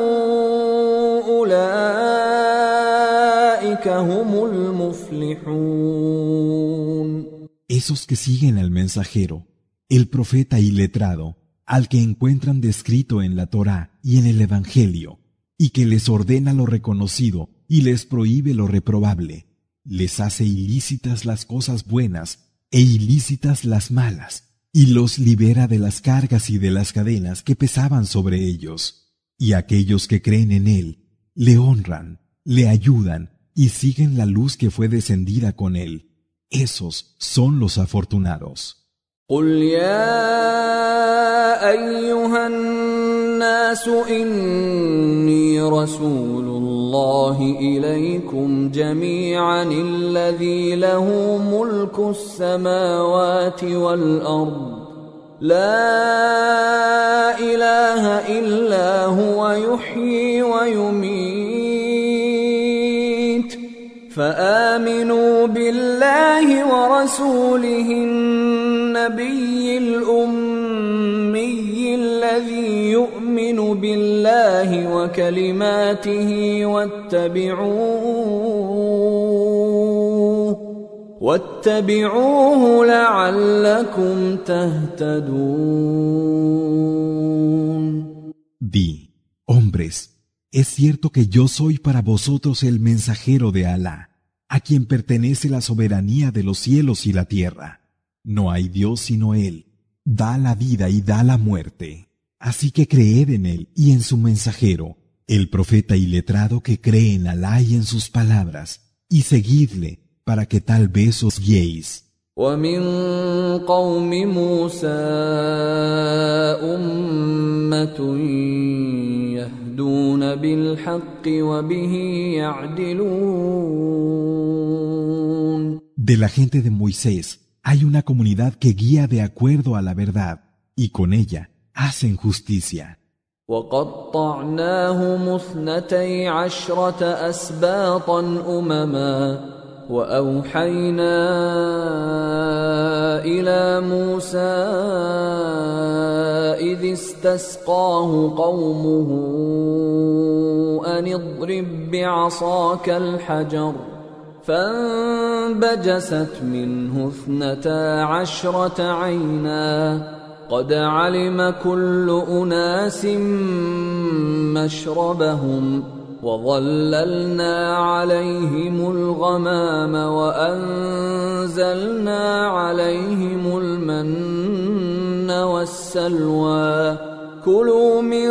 أولئك هم المفلحون. Esos que siguen al mensajero, el profeta y letrado, al que encuentran descrito en la Torá y en el Evangelio, y que les ordena lo reconocido y les prohíbe lo reprobable, les hace ilícitas las cosas buenas e ilícitas las malas, y los libera de las cargas y de las cadenas que pesaban sobre ellos. Y aquellos que creen en él, le honran, le ayudan y siguen la luz que fue descendida con él. Esos son los afortunados. قل يا أيها الناس إني رسول الله إليكم جميعا الذي له ملك السماوات والأرض لا إله إلا هو يحيي ويميت فآمنوا بالله ورسوله النبي الأمي الذي يؤمن بالله وكلماته واتبعوه لعلكم تهتدون. Di, hombres, es cierto que yo soy para vosotros el mensajero de Alá, a quien pertenece la soberanía de los cielos y la tierra. No hay Dios sino Él, da la vida y da la muerte. Así que creed en Él y en su mensajero, el profeta y letrado que cree en Alá y en sus palabras, y seguidle para que tal vez os guiéis. ومن قوم موسى أمة يهدون بالحق وبه يعدلون. De la gente de Moisés hay una comunidad que guía de acuerdo a la verdad, y con ella hacen justicia. وقطعناهم 12 أسباطا أمما وأوحينا إلى موسى إذ استسقاه قومه أن اضرب بعصاك الحجر فانبجست منه 12 عينا قد علم كل أناس مشربهم وظللنا عليهم الغمام وأنزلنا عليهم المن والسلوى كلوا من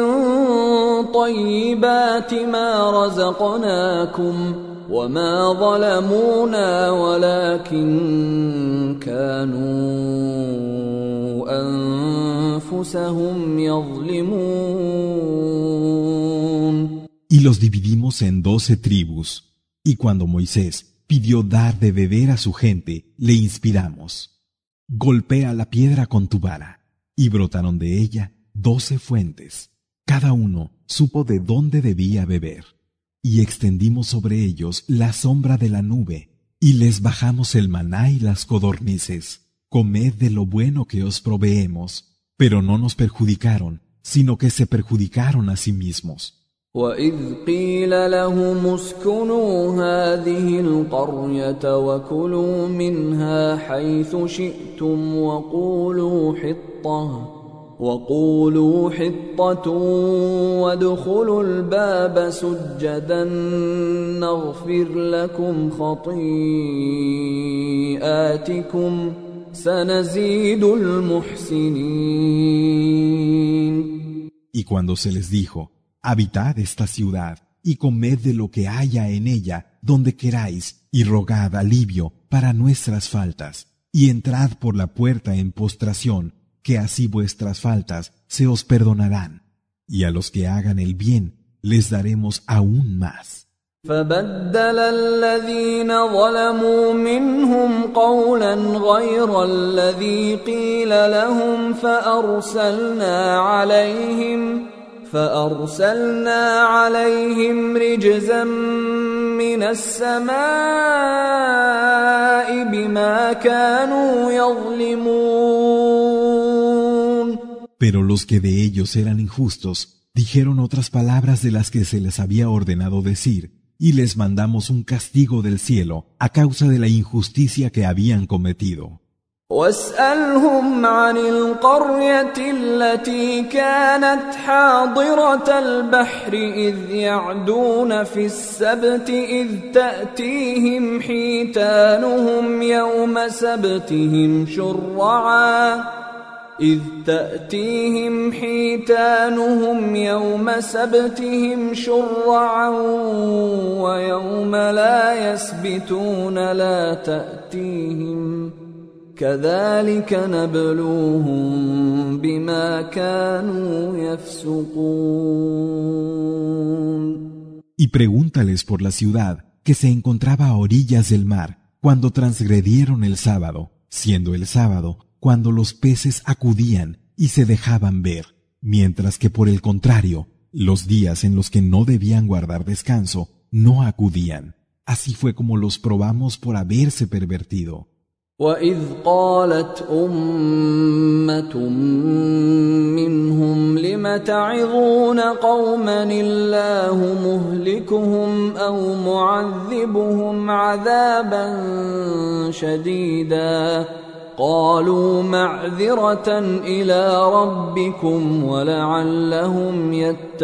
طيبات ما رزقناكم وما ظلمونا ولكن كانوا أنفسهم يظلمون. Y los dividimos en 12 tribus, y cuando Moisés pidió dar de beber a su gente, le inspiramos. golpea la piedra con tu vara. Y brotaron de ella 12 fuentes. Cada uno supo de dónde debía beber. Y extendimos sobre ellos la sombra de la nube, y les bajamos el maná y las codornices. Comed de lo bueno que os proveemos. Pero no nos perjudicaron, sino que se perjudicaron a sí mismos. وَإِذْ قِيلَ لَهُمُ اسْكُنُوا هَٰذِهِ الْقَرْيَةَ وَكُلُوا مِنْهَا حَيْثُ شِئْتُمْ وَقُولُوا حِطَّةٌ وَادْخُلُوا الْبَابَ سُجَّدًا نَّغْفِرْ لَكُمْ خَطِيئَاتِكُمْ سَنَزِيدُ الْمُحْسِنِينَ. Y cuando se les dijo, habitad esta ciudad, y comed de lo que haya en ella, donde queráis, y rogad alivio para nuestras faltas, y entrad por la puerta en postración, que así vuestras faltas se os perdonarán, y a los que hagan el bien les daremos aún más. فبدل الذين ظلموا منهم قولا غير الذي قيل لهم فأرسلنا عليهم رجزا من السماء بما كانوا يظلمون. Pero los que de ellos eran injustos dijeron otras palabras de las que se les había ordenado decir, y les mandamos un castigo del cielo a causa de la injusticia que habían cometido. واسألهم عن القرية التي كانت حاضرة البحر إذ يعدون في السبت إذ تأتيهم حيتانهم يوم سبتهم شرعا ويوم لا يسبتون لا تأتيهم كذلك نبلوهم بما كانوا يفسقون. Y pregúntales por la ciudad que se encontraba a orillas del mar cuando transgredieron el sábado, siendo el sábado cuando los peces acudían y se dejaban ver, mientras que por el contrario, los días en los que no debían guardar descanso no acudían. Así fue como los probamos por haberse pervertido. وَإِذْ قَالَتْ أُمَّةٌ مِّنْهُمْ لِمَ تَعِظُونَ قَوْمًا اللَّهُ مُهْلِكُهُمْ أَوْ مُعَذِّبُهُمْ عَذَابًا شَدِيدًا قَالُوا مَعْذِرَةً إِلَىٰ رَبِّكُمْ وَلَعَلَّهُمْ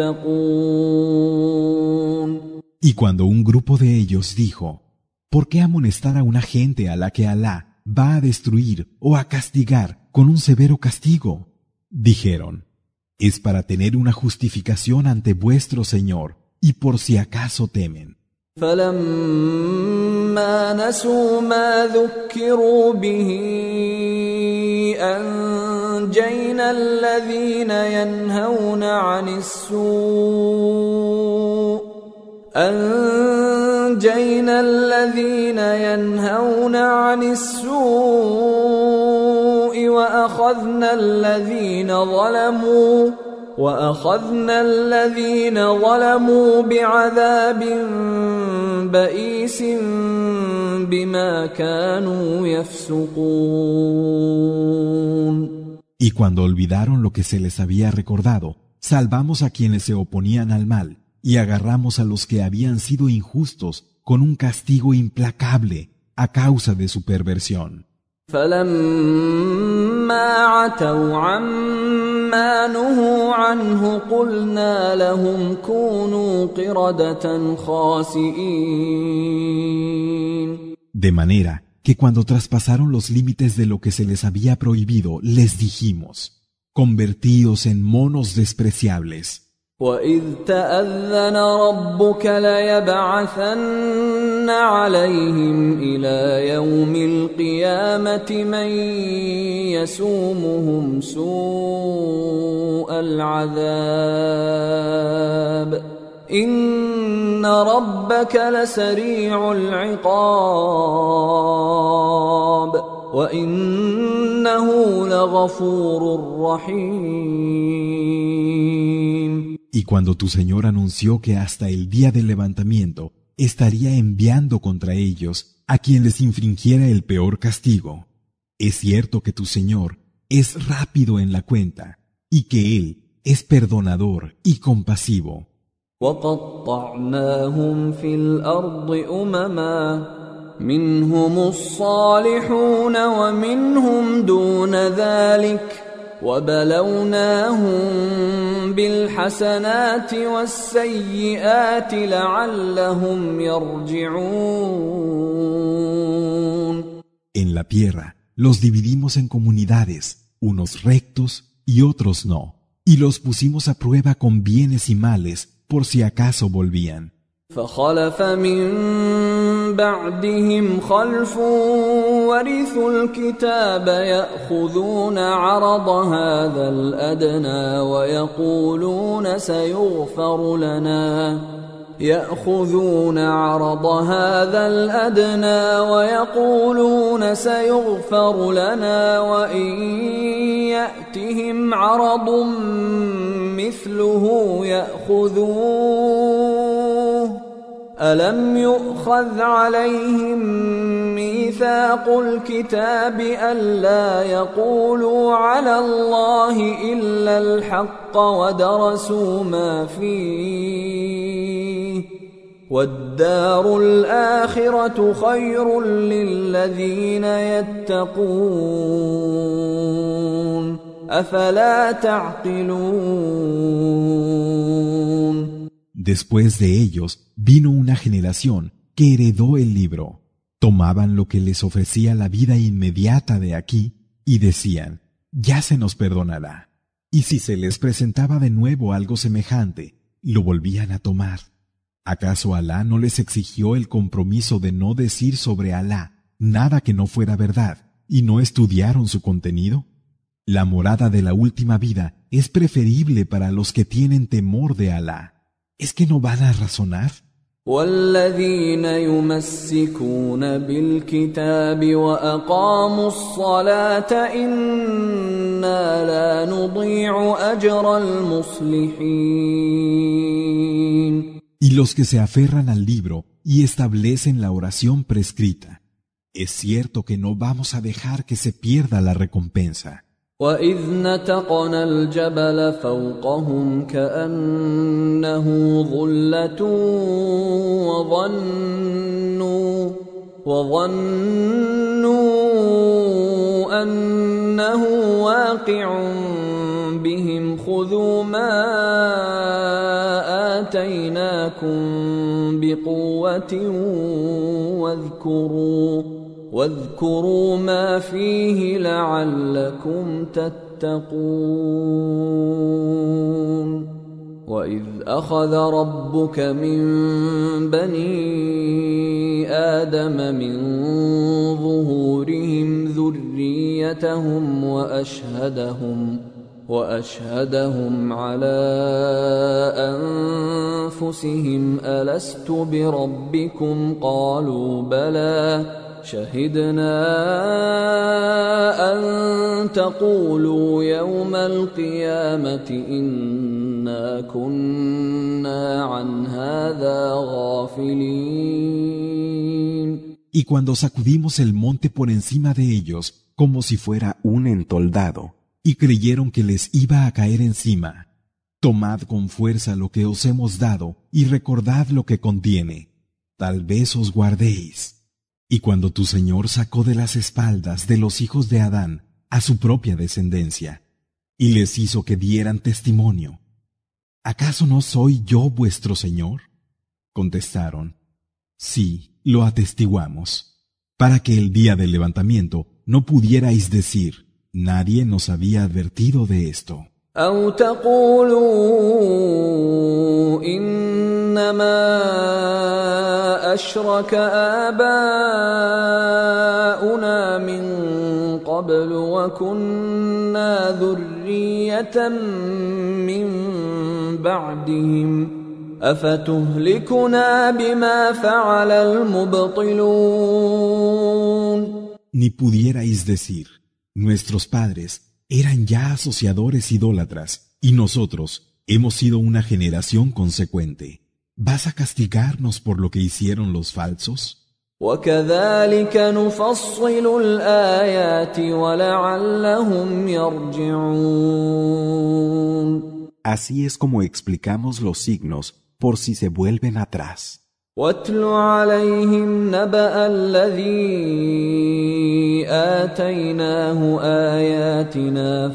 يَتَّقُونَ. Y cuando un grupo de ellos dijo, ¿por qué amonestar a una gente a la que Alá va a destruir o a castigar con un severo castigo? Dijeron, es para tener una justificación ante vuestro Señor y por si acaso temen. فَلَمَّا نَسُوا مَا ذُكِّرُوا بِهِ أَنجَيْنَا الَّذِينَ ينهون عن السوء وأخذنا الذين ظلموا بعذاب بئيس بما كانوا يفسقون. Y cuando olvidaron lo que se les había recordado, salvamos a quienes se oponían al mal y agarramos a los que habían sido injustos con un castigo implacable a causa de su perversión. فَلَمَّا عَتَوْا عَمَّا نُهُوا عَنْهُ قُلْنَا لَهُمْ كُونُوا قِرَدَةً خَاسِئِينَ. De manera que cuando traspasaron los límites de lo que se les había prohibido, les dijimos, convertíos en monos despreciables. وَإِذْ تَأَذَّنَ رَبُّكَ لَيَبْعَثَنَّ عَلَيْهِمْ إِلَى يَوْمِ الْقِيَامَةِ مَن يَسُومُهُمْ سُوءَ الْعَذَابِ إِنَّ رَبَّكَ لَسَرِيعُ الْعِقَابِ وإنه لغفور رحيم. Y cuando tu Señor anunció que hasta el día del levantamiento estaría enviando contra ellos a quien les infringiera el peor castigo, es cierto que tu Señor es rápido en la cuenta y que Él es perdonador y compasivo. وقطعناهم في الأرض أمما منهم الصالحون ومنهم دون ذلك وبلوناهم بالحسنات والسيئات لعلهم يرجعون. En la tierra los dividimos en comunidades, unos rectos y otros no, y los pusimos a prueba con bienes y males por si acaso volvían. فخلف من بعدهم خلف ورثوا الكتاب يأخذون عرض هذا الأدنى ويقولون سيغفر لنا وإن يأتهم عرض مثله يأخذوه ألم يؤخذ عليهم ميثاق الكتاب ألا يقولوا على الله إلا الحق ودرسوا ما فيه والدار الآخرة خير للذين يتقون أفلا تعقلون. Después de ellos vino una generación que heredó el libro. Tomaban lo que les ofrecía la vida inmediata de aquí y decían, ya se nos perdonará. Y si se les presentaba de nuevo algo semejante, lo volvían a tomar. ¿Acaso Alá no les exigió el compromiso de no decir sobre Alá nada que no fuera verdad y no estudiaron su contenido? La morada de la última vida es preferible para los que tienen temor de Alá. ¿Es que no van a razonar? والذين يمسكون بالكتاب وأقاموا الصلاة إنا لا نضيع أجر المصلحين. Y los que se aferran al libro y establecen la oración prescrita, es cierto que no vamos a dejar que se pierda la recompensa. وَإِذْ نَتَقْنَا الْجَبَلَ فَوْقَهُمْ كَأَنَّهُ ظُلَّةٌ وَظَنُّوا أَنَّهُ واقع بهم خُذُوا ما آتَيْنَاكُمْ بِقُوَّةٍ واذكروا ما فيه لعلكم تتقون. وإذ أخذ ربك من بني آدم من ظهورهم ذريتهم وأشهدهم على أنفسهم ألست بربكم قالوا بلى شهدنا أن تقولوا يوم القيامة إنا كنا عن هذا غافلين. Y cuando sacudimos el monte por encima de ellos, como si fuera un entoldado, y creyeron que les iba a caer encima, tomad con fuerza lo que os hemos dado y recordad lo que contiene, tal vez os guardéis. Y cuando tu Señor sacó de las espaldas de los hijos de Adán a su propia descendencia, y les hizo que dieran testimonio, ¿acaso no soy yo vuestro Señor? Contestaron, sí, lo atestiguamos, para que el día del levantamiento no pudierais decir, nadie nos había advertido de esto. أو تقولوا إنما أشرك آباؤنا من قبل وكنا ذرية من بعدهم أفتهلكنا بما فعل المبطلون. Ni pudierais decir, nuestros padres eran ya asociadores idólatras, y nosotros hemos sido una generación consecuente. ¿Vas a castigarnos por lo que hicieron los falsos? وكذلك نفصل الآيات ولعلهم يرجعون. Así es como explicamos los signos por si se vuelven atrás. واتل عليهم نبأ الذي آتيناه آياتنا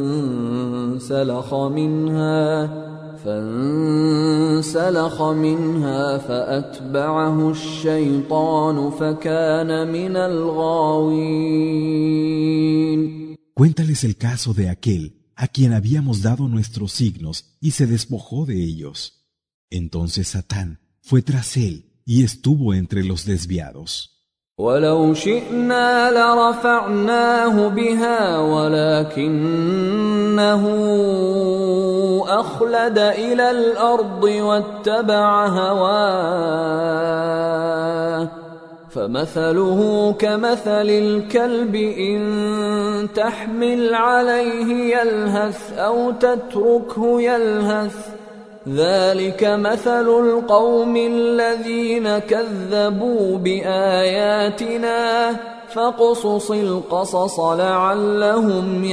فانسلخ منها فأتبعه الشيطان فكان من الغاوين. Cuéntales el caso de aquel a quien habíamos dado nuestros signos y se despojó de ellos. Entonces Satán fue tras él y estuvo entre los desviados. ولو شئنا لرفعناه بها ولكنه أخلد إلى الأرض واتبع هواه فمثله كمثل الكلب إن تحمل عليه يلهث أو تتركه يلهث ذلك مثل القوم الذين كذبوا بآياتنا فاقصص القصص لعلهم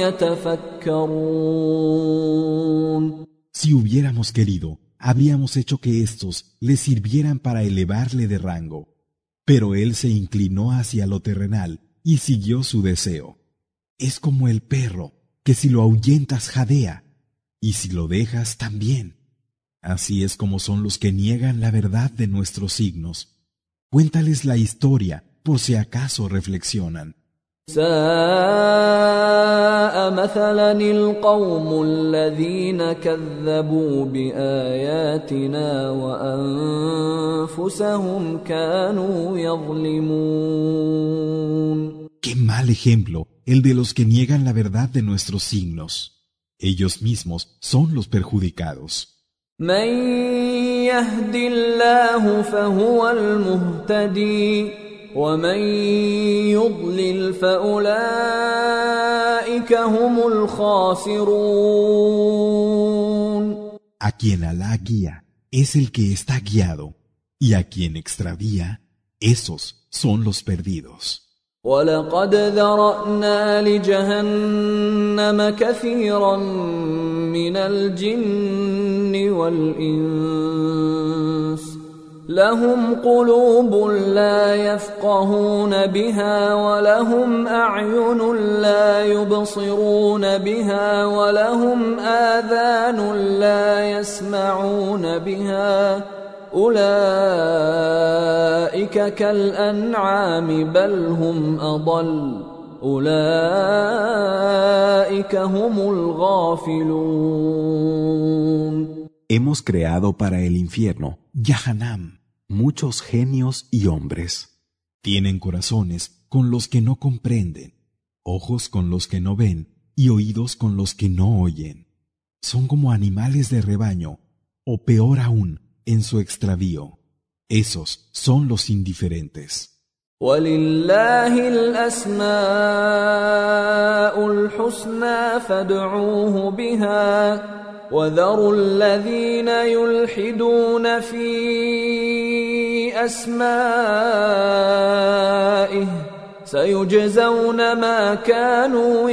يتفكرون. Si hubiéramos querido, habríamos hecho que éstos le sirvieran para elevarle de rango. Pero él se inclinó hacia lo terrenal y siguió su deseo. Es como el perro, que si lo ahuyentas jadea, y si lo dejas también. Así es como son los que niegan la verdad de nuestros signos. Cuéntales la historia, por si acaso reflexionan. ساء مثلا القوم الذين كذبوا بآياتنا وأنفسهم كانوا يظلمون. Qué mal ejemplo el de los que niegan la verdad de nuestros signos. Ellos mismos son los perjudicados. من يهد الله فهو المهتدي ومن يضلل فأولئك هم الخاسرون. A quien Alá guía es el que está guiado, y a quien extravía, esos son los perdidos. ولقد ذرأنا لجهنم كثيرا من الجن والإنس لهم قلوب لا يفقهون بها ولهم أعين لا يبصرون بها ولهم آذان لا يسمعون بها أولئك كالأنعام بل هم أضل أولئك هم الغافلون. Hemos creado para el infierno, Yahanam, muchos genios y hombres. Tienen corazones con los que no comprenden, ojos con los que no ven y oídos con los que no oyen. Son como animales de rebaño, o peor aún, en su extravío. Esos son los indiferentes. وَلِلَّهِ الْأَسْمَاءُ الْحُسْنَى فَادْعُوهُ بِهَا وَذَرُوا الَّذِينَ يُلْحِدُونَ فِي أَسْمَائِهِ سَيُجْزَوْنَ مَا كَانُوا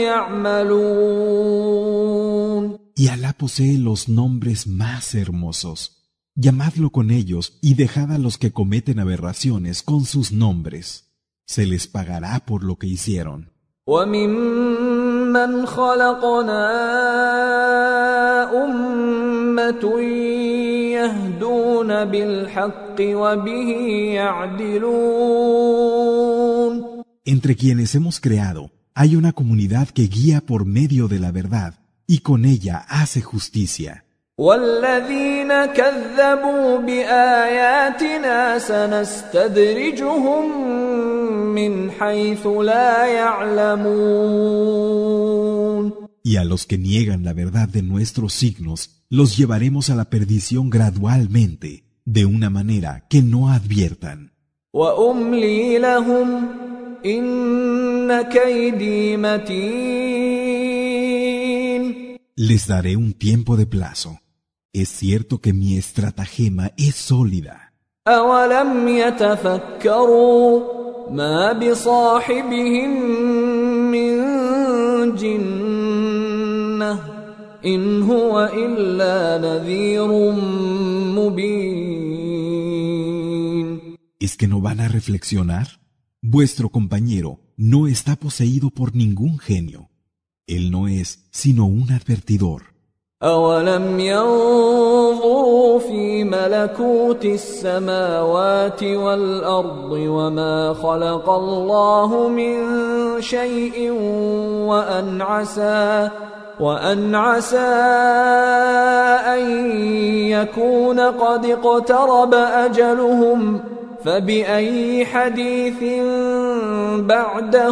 يَعْمَلُونَ. Y Alá posee los nombres más hermosos. Llamadlo con ellos y dejad a los que cometen aberraciones con sus nombres. Se les pagará por lo que hicieron. وَمِمَّنْ خَلَقْنَا أُمَّةٌ يَهْدُونَ بِالْحَقِّ وَبِهِ يَعْدِلُونَ. Entre quienes hemos creado, hay una comunidad que guía por medio de la verdad y con ella hace justicia. وَالَّذِينَ كَذَّبُوا بِآيَاتِنَا سَنَسْتَدْرِجُهُم مِّنْ حَيْثُ لَا يَعْلَمُونَ. Y a los que niegan la verdad de nuestros signos, los llevaremos a la perdición gradualmente, de una manera que no adviertan. وَأُمْلِي لَهُمْ إن كيدي متين. Les daré un tiempo de plazo. Es cierto que mi estratagema es sólida. أولم يتفكروا ما بصاحبهم من جنة إن هو إلا نذير مبين. ¿Es que no van a reflexionar? Vuestro compañero no está poseído por ningún genio. Él no es sino un advertidor. أولم ينظروا في ملكوت السماوات والأرض وما خلق الله من شيء وأن عسى أن يكون قد اقترب أجلهم فبأي حديث بعده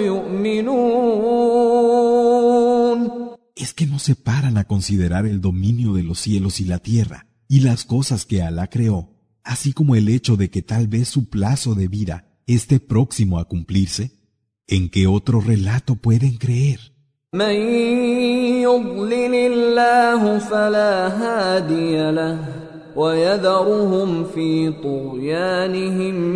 يؤمنون. ¿Es que no se paran a considerar el dominio de los cielos y la tierra y las cosas que Alá creó, así como el hecho de que tal vez su plazo de vida esté próximo a cumplirse? ¿En qué otro relato pueden creer? من يضلل الله فلا هادي له ويذرهم في طغيانهم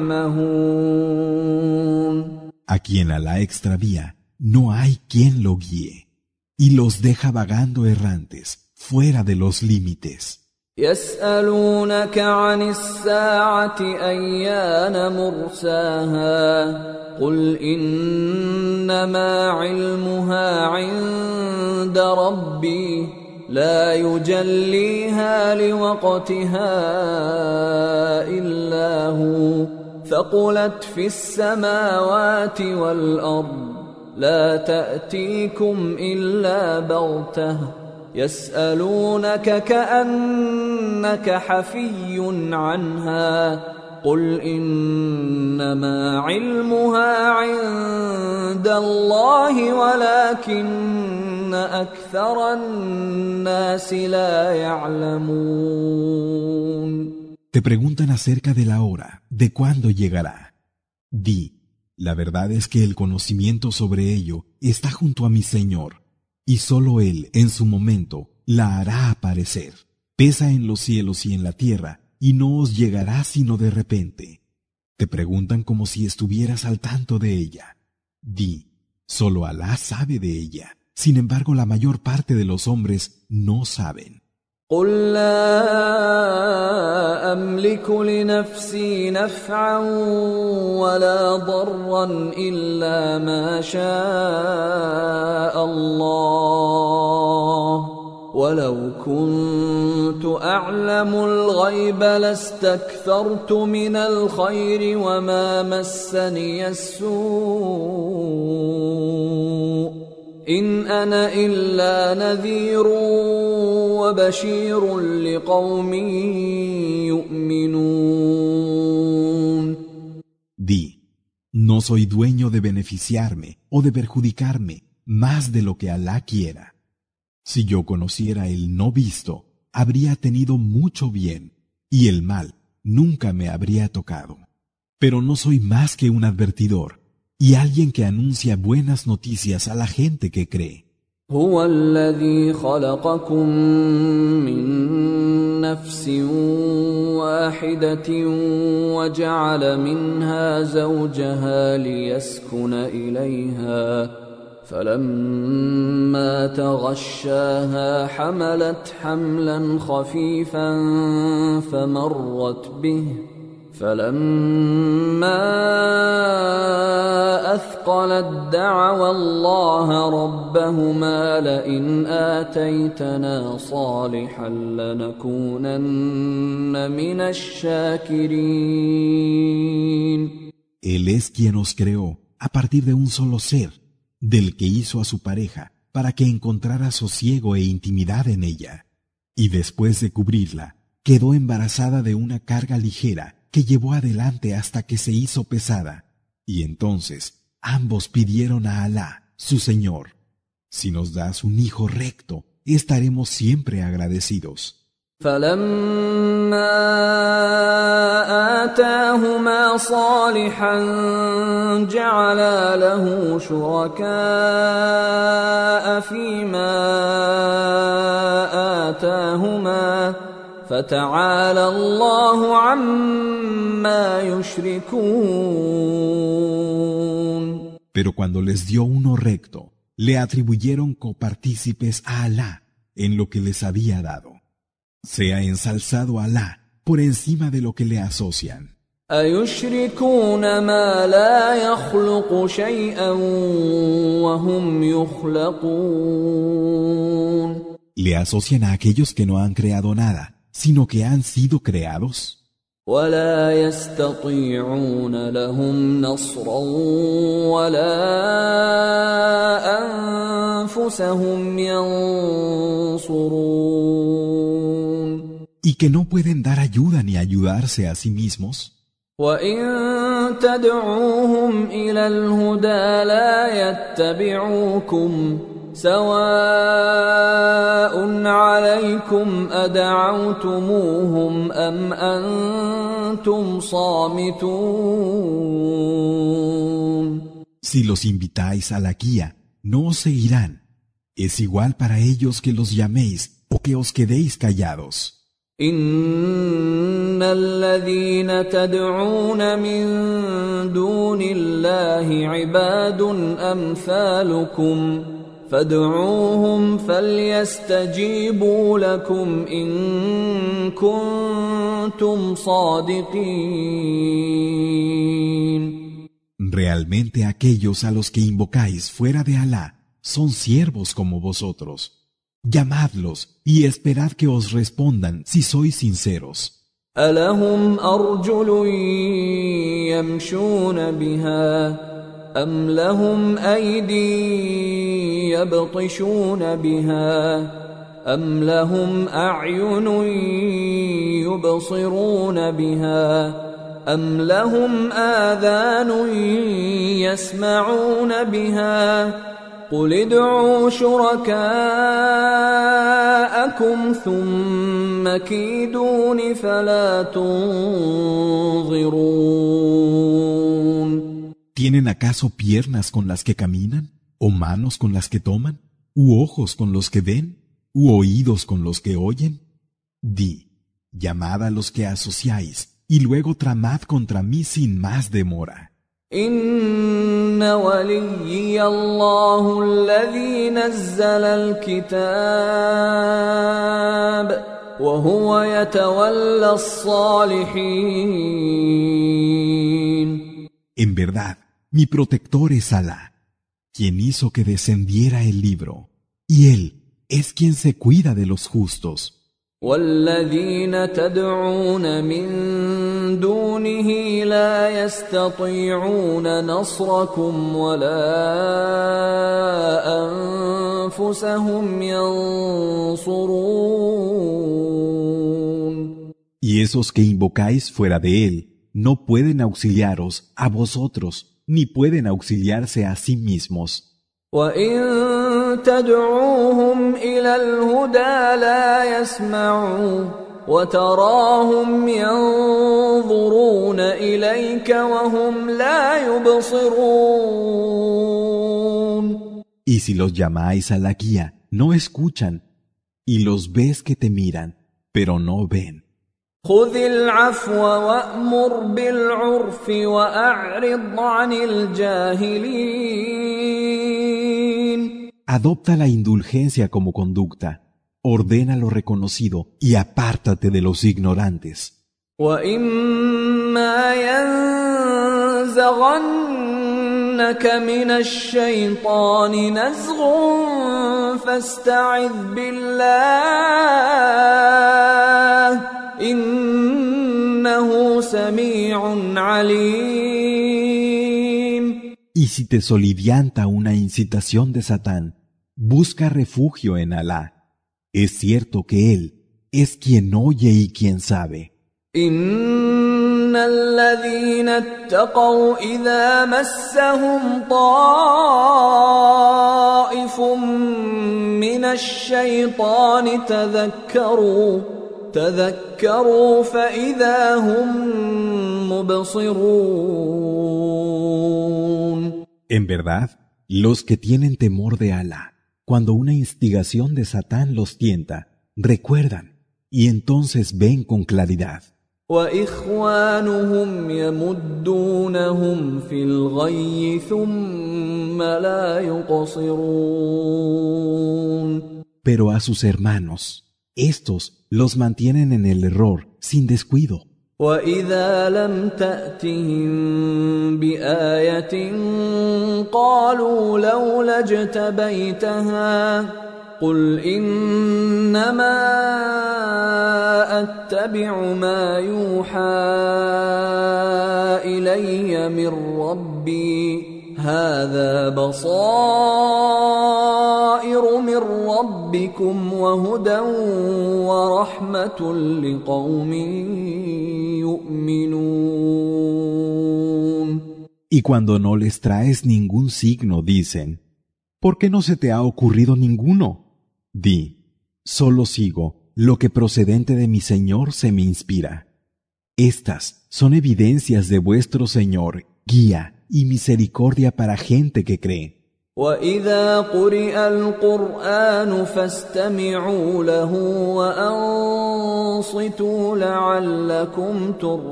يعمهون. A quien Alá extravía, no hay quien lo guíe, y los deja vagando errantes, fuera de los límites. يسألونك عن الساعة أيان مرساها قل إنما علمها عند ربي لا يجليها لوقتها إلا هو ثقلت في السماوات والأرض لا تأتيكم إلا بغتة يسألونك كأنك حفي عنها قل إنما علمها عند الله ولكن أكثر الناس لا يعلمون. Te preguntan acerca de la hora, de cuándo llegará. Di, la verdad es que el conocimiento sobre ello está junto a mi Señor, y solo Él, en su momento, la hará aparecer. Pesa en los cielos y en la tierra, y no os llegará sino de repente. Te preguntan como si estuvieras al tanto de ella. Di, solo Alá sabe de ella. Sin embargo, la mayor parte de los hombres no saben. قل لا أملك لنفسي نفعا ولا ضرا إلا ما شاء الله ولو كنت أعلم الغيب لاستكثرت من الخير وما مسني السوء إن أنا إلا نذير وبشير لقوم يؤمنون. Di, no soy dueño de beneficiarme o de perjudicarme más de lo que Alá quiera. Si yo conociera el no visto, habría tenido mucho bien, y el mal nunca me habría tocado. Pero no soy más que un advertidor, y alguien que anuncia buenas noticias a la gente que cree. هو الذي خلقكم من نفس واحدة وجعل منها زوجها ليسكن إليها فلما تغشاها حملت حملا خفيفا فمرت به فلما أثقلت دعوا الله ربهما لئن آتيتنا صالحا لنكونن من الشاكرين. Él es quien os creó a partir de un solo ser, del que hizo a su pareja para que encontrara sosiego e intimidad en ella. Y después de cubrirla, quedó embarazada de una carga ligera que llevó adelante hasta que se hizo pesada, y entonces ambos pidieron a Alá, su Señor: si nos das un hijo recto, estaremos siempre agradecidos. فلما آتاهما صالحا جعلا له شركاء فيما آتاهما فتعالى الله عما يشركون. Pero cuando les dio uno recto, le atribuyeron copartícipes a Alá en lo que les había dado. Sea ensalzado Alá por encima de lo que le asocian. أَيُشْرِكُونَ مَا لَا يَخْلُقُ شَيْئًا وَهُمْ يُخْلَقُونَ. Le asocian a aquellos que no han creado nada, sino que han sido creados. وَلَا يَسْتَطِيعُونَ لَهُمْ نَصْرًا وَلَا أَنفُسَهُمْ يَنصُرُونَ. Y que no pueden dar ayuda ni ayudarse a sí mismos. وَإِن تَدْعُوهُمْ إِلَى الْهُدَى لَا يَتَّبِعُوكُمْ سَوَاءٌ عَلَيْكُمْ أَدَعَوْتُمُوهُمْ أَمْ أَنْتُمْ صَامِتُونَ. Si los invitáis a la guía, no os seguirán. Es igual para ellos que los llaméis o que os quedéis callados. إن الذين تدعون من دون الله عباد أمثالكم فادعوهم فليستجيبوا لكم إن كنتم صادقين. Realmente aquellos a los que invocáis fuera de Alá son siervos como vosotros. Llamadlos y esperad que os respondan si sois sinceros. أَلَهُمْ أَرْجُلٌ يَمْشُونَ بِهَا أَمْ لَهُمْ أَيْدِي يَبْطِشُونَ بِهَا أَمْ لَهُمْ أَعْيُنٌ يُبْصِرُونَ بِهَا أَمْ لَهُمْ آذَانٌ يَسْمَعُونَ بِهَا قُلِ ادْعُوا شُرَكَاءَكُمْ ثُمَّ كِيدُونِ فَلَا تُنظِرُونَ. ¿Tienen acaso piernas con las que caminan? ¿O manos con las que toman? ¿U ojos con los que ven? ¿U oídos con los que oyen? Di, llamad a los que asociáis, y luego tramad contra mí sin más demora. إن وليي الله الذي نزل الكتاب وهو يتولى الصالحين. En verdad, mi protector es Alá, quien hizo que descendiera el libro, y Él es quien se cuida de los justos. والذين تدعون من دونه لا يستطيعون نصركم ولا أنفسهم ينصرون. Y esos que invocáis fuera de Él no pueden auxiliaros a vosotros, ni pueden auxiliarse a sí mismos. وَإِن تَدْعُوهُمْ إِلَى الْهُدَى لَا يَسْمَعُوا وَتَرَاهُمْ يَنظُرُونَ إِلَيْكَ وَهُمْ لَا يُبْصِرُونَ. Y si los llamáis a la guía, no escuchan, y los ves que te miran, pero no ven. خُذِ الْعَفْوَ وَأْمُرْ بِالْعُرْفِ وَأَعْرِضْ عَنِ الْجَاهِلِينَ. Adopta la indulgencia como conducta, ordena lo reconocido y apártate de los ignorantes. وَإِمَّا يَنزَغَنَّكَ مِنَ الشَّيْطَانِ نَزْغٌ فَاسْتَعِذْ بِاللَّهِ إِنَّهُ سَمِيعٌ عَلِيمٌ. Y si te solivianta una incitación de Satán, busca refugio en Alá. Es cierto que Él es quien oye y quien sabe. إِنَّ الَّذِينَ اتَّقَوْا إِذَا مَسَّهُمْ طَائِفٌ مِّنَ الشَّيْطَانِ تَذَكَّرُوا فَإِذَا هُم يبصرون. En verdad, los que tienen temor de Alá, cuando una instigación de Satán los tienta, recuerdan y entonces ven con claridad. وإخوانهم يمدونهم في الغي ثم لا يقصرون. Pero a sus hermanos, estos los mantienen en el error sin descuido. وإذا لم تأتهم بآية قالوا لولا اجتبيتها قل إنما أتبع ما يوحى إلي من ربي هذا بصائر من ربكم وهدى ورحمة لقوم يؤمنون. Y cuando no les traes ningún signo, dicen, ¿por qué no se te ha ocurrido ninguno? Di, solo sigo lo que procedente de mi Señor se me inspira. Estas son evidencias de vuestro Señor, guía y misericordia para gente que cree. وَإِذَا قُرِئَ الْقُرْآنُ فَاسْتَمِعُوا لَهُ وَأَنصِتُوا لَعَلَّكُمْ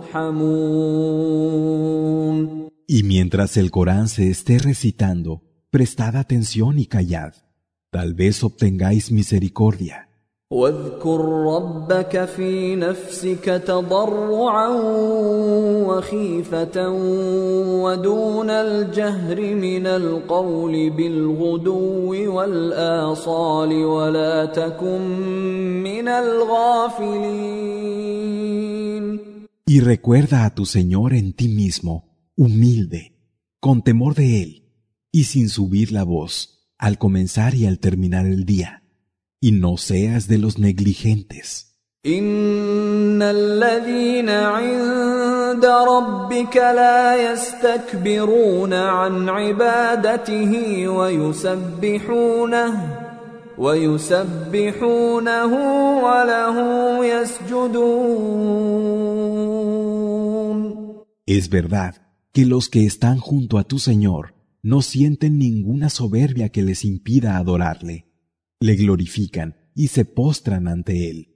تُرْحَمُونَ. Y mientras el Corán se esté recitando, prestad atención y callad. Tal vez obtengáis misericordia. واذكر ربك في نفسك تضرعا وخيفة ودون الجهر من القول بالغدو والآصال ولا تكن من الغافلين. Y recuerda a tu Señor en ti mismo, humilde, con temor de Él, y sin subir la voz, al comenzar y al terminar el día. Y no seas de los negligentes. إن الذين عند ربك لا يستكبرون عن عبادته ويسبحونه وله يسجدون. Es verdad que los que están junto a tu Señor no sienten ninguna soberbia que les impida adorarle. Le glorifican y se postran ante Él.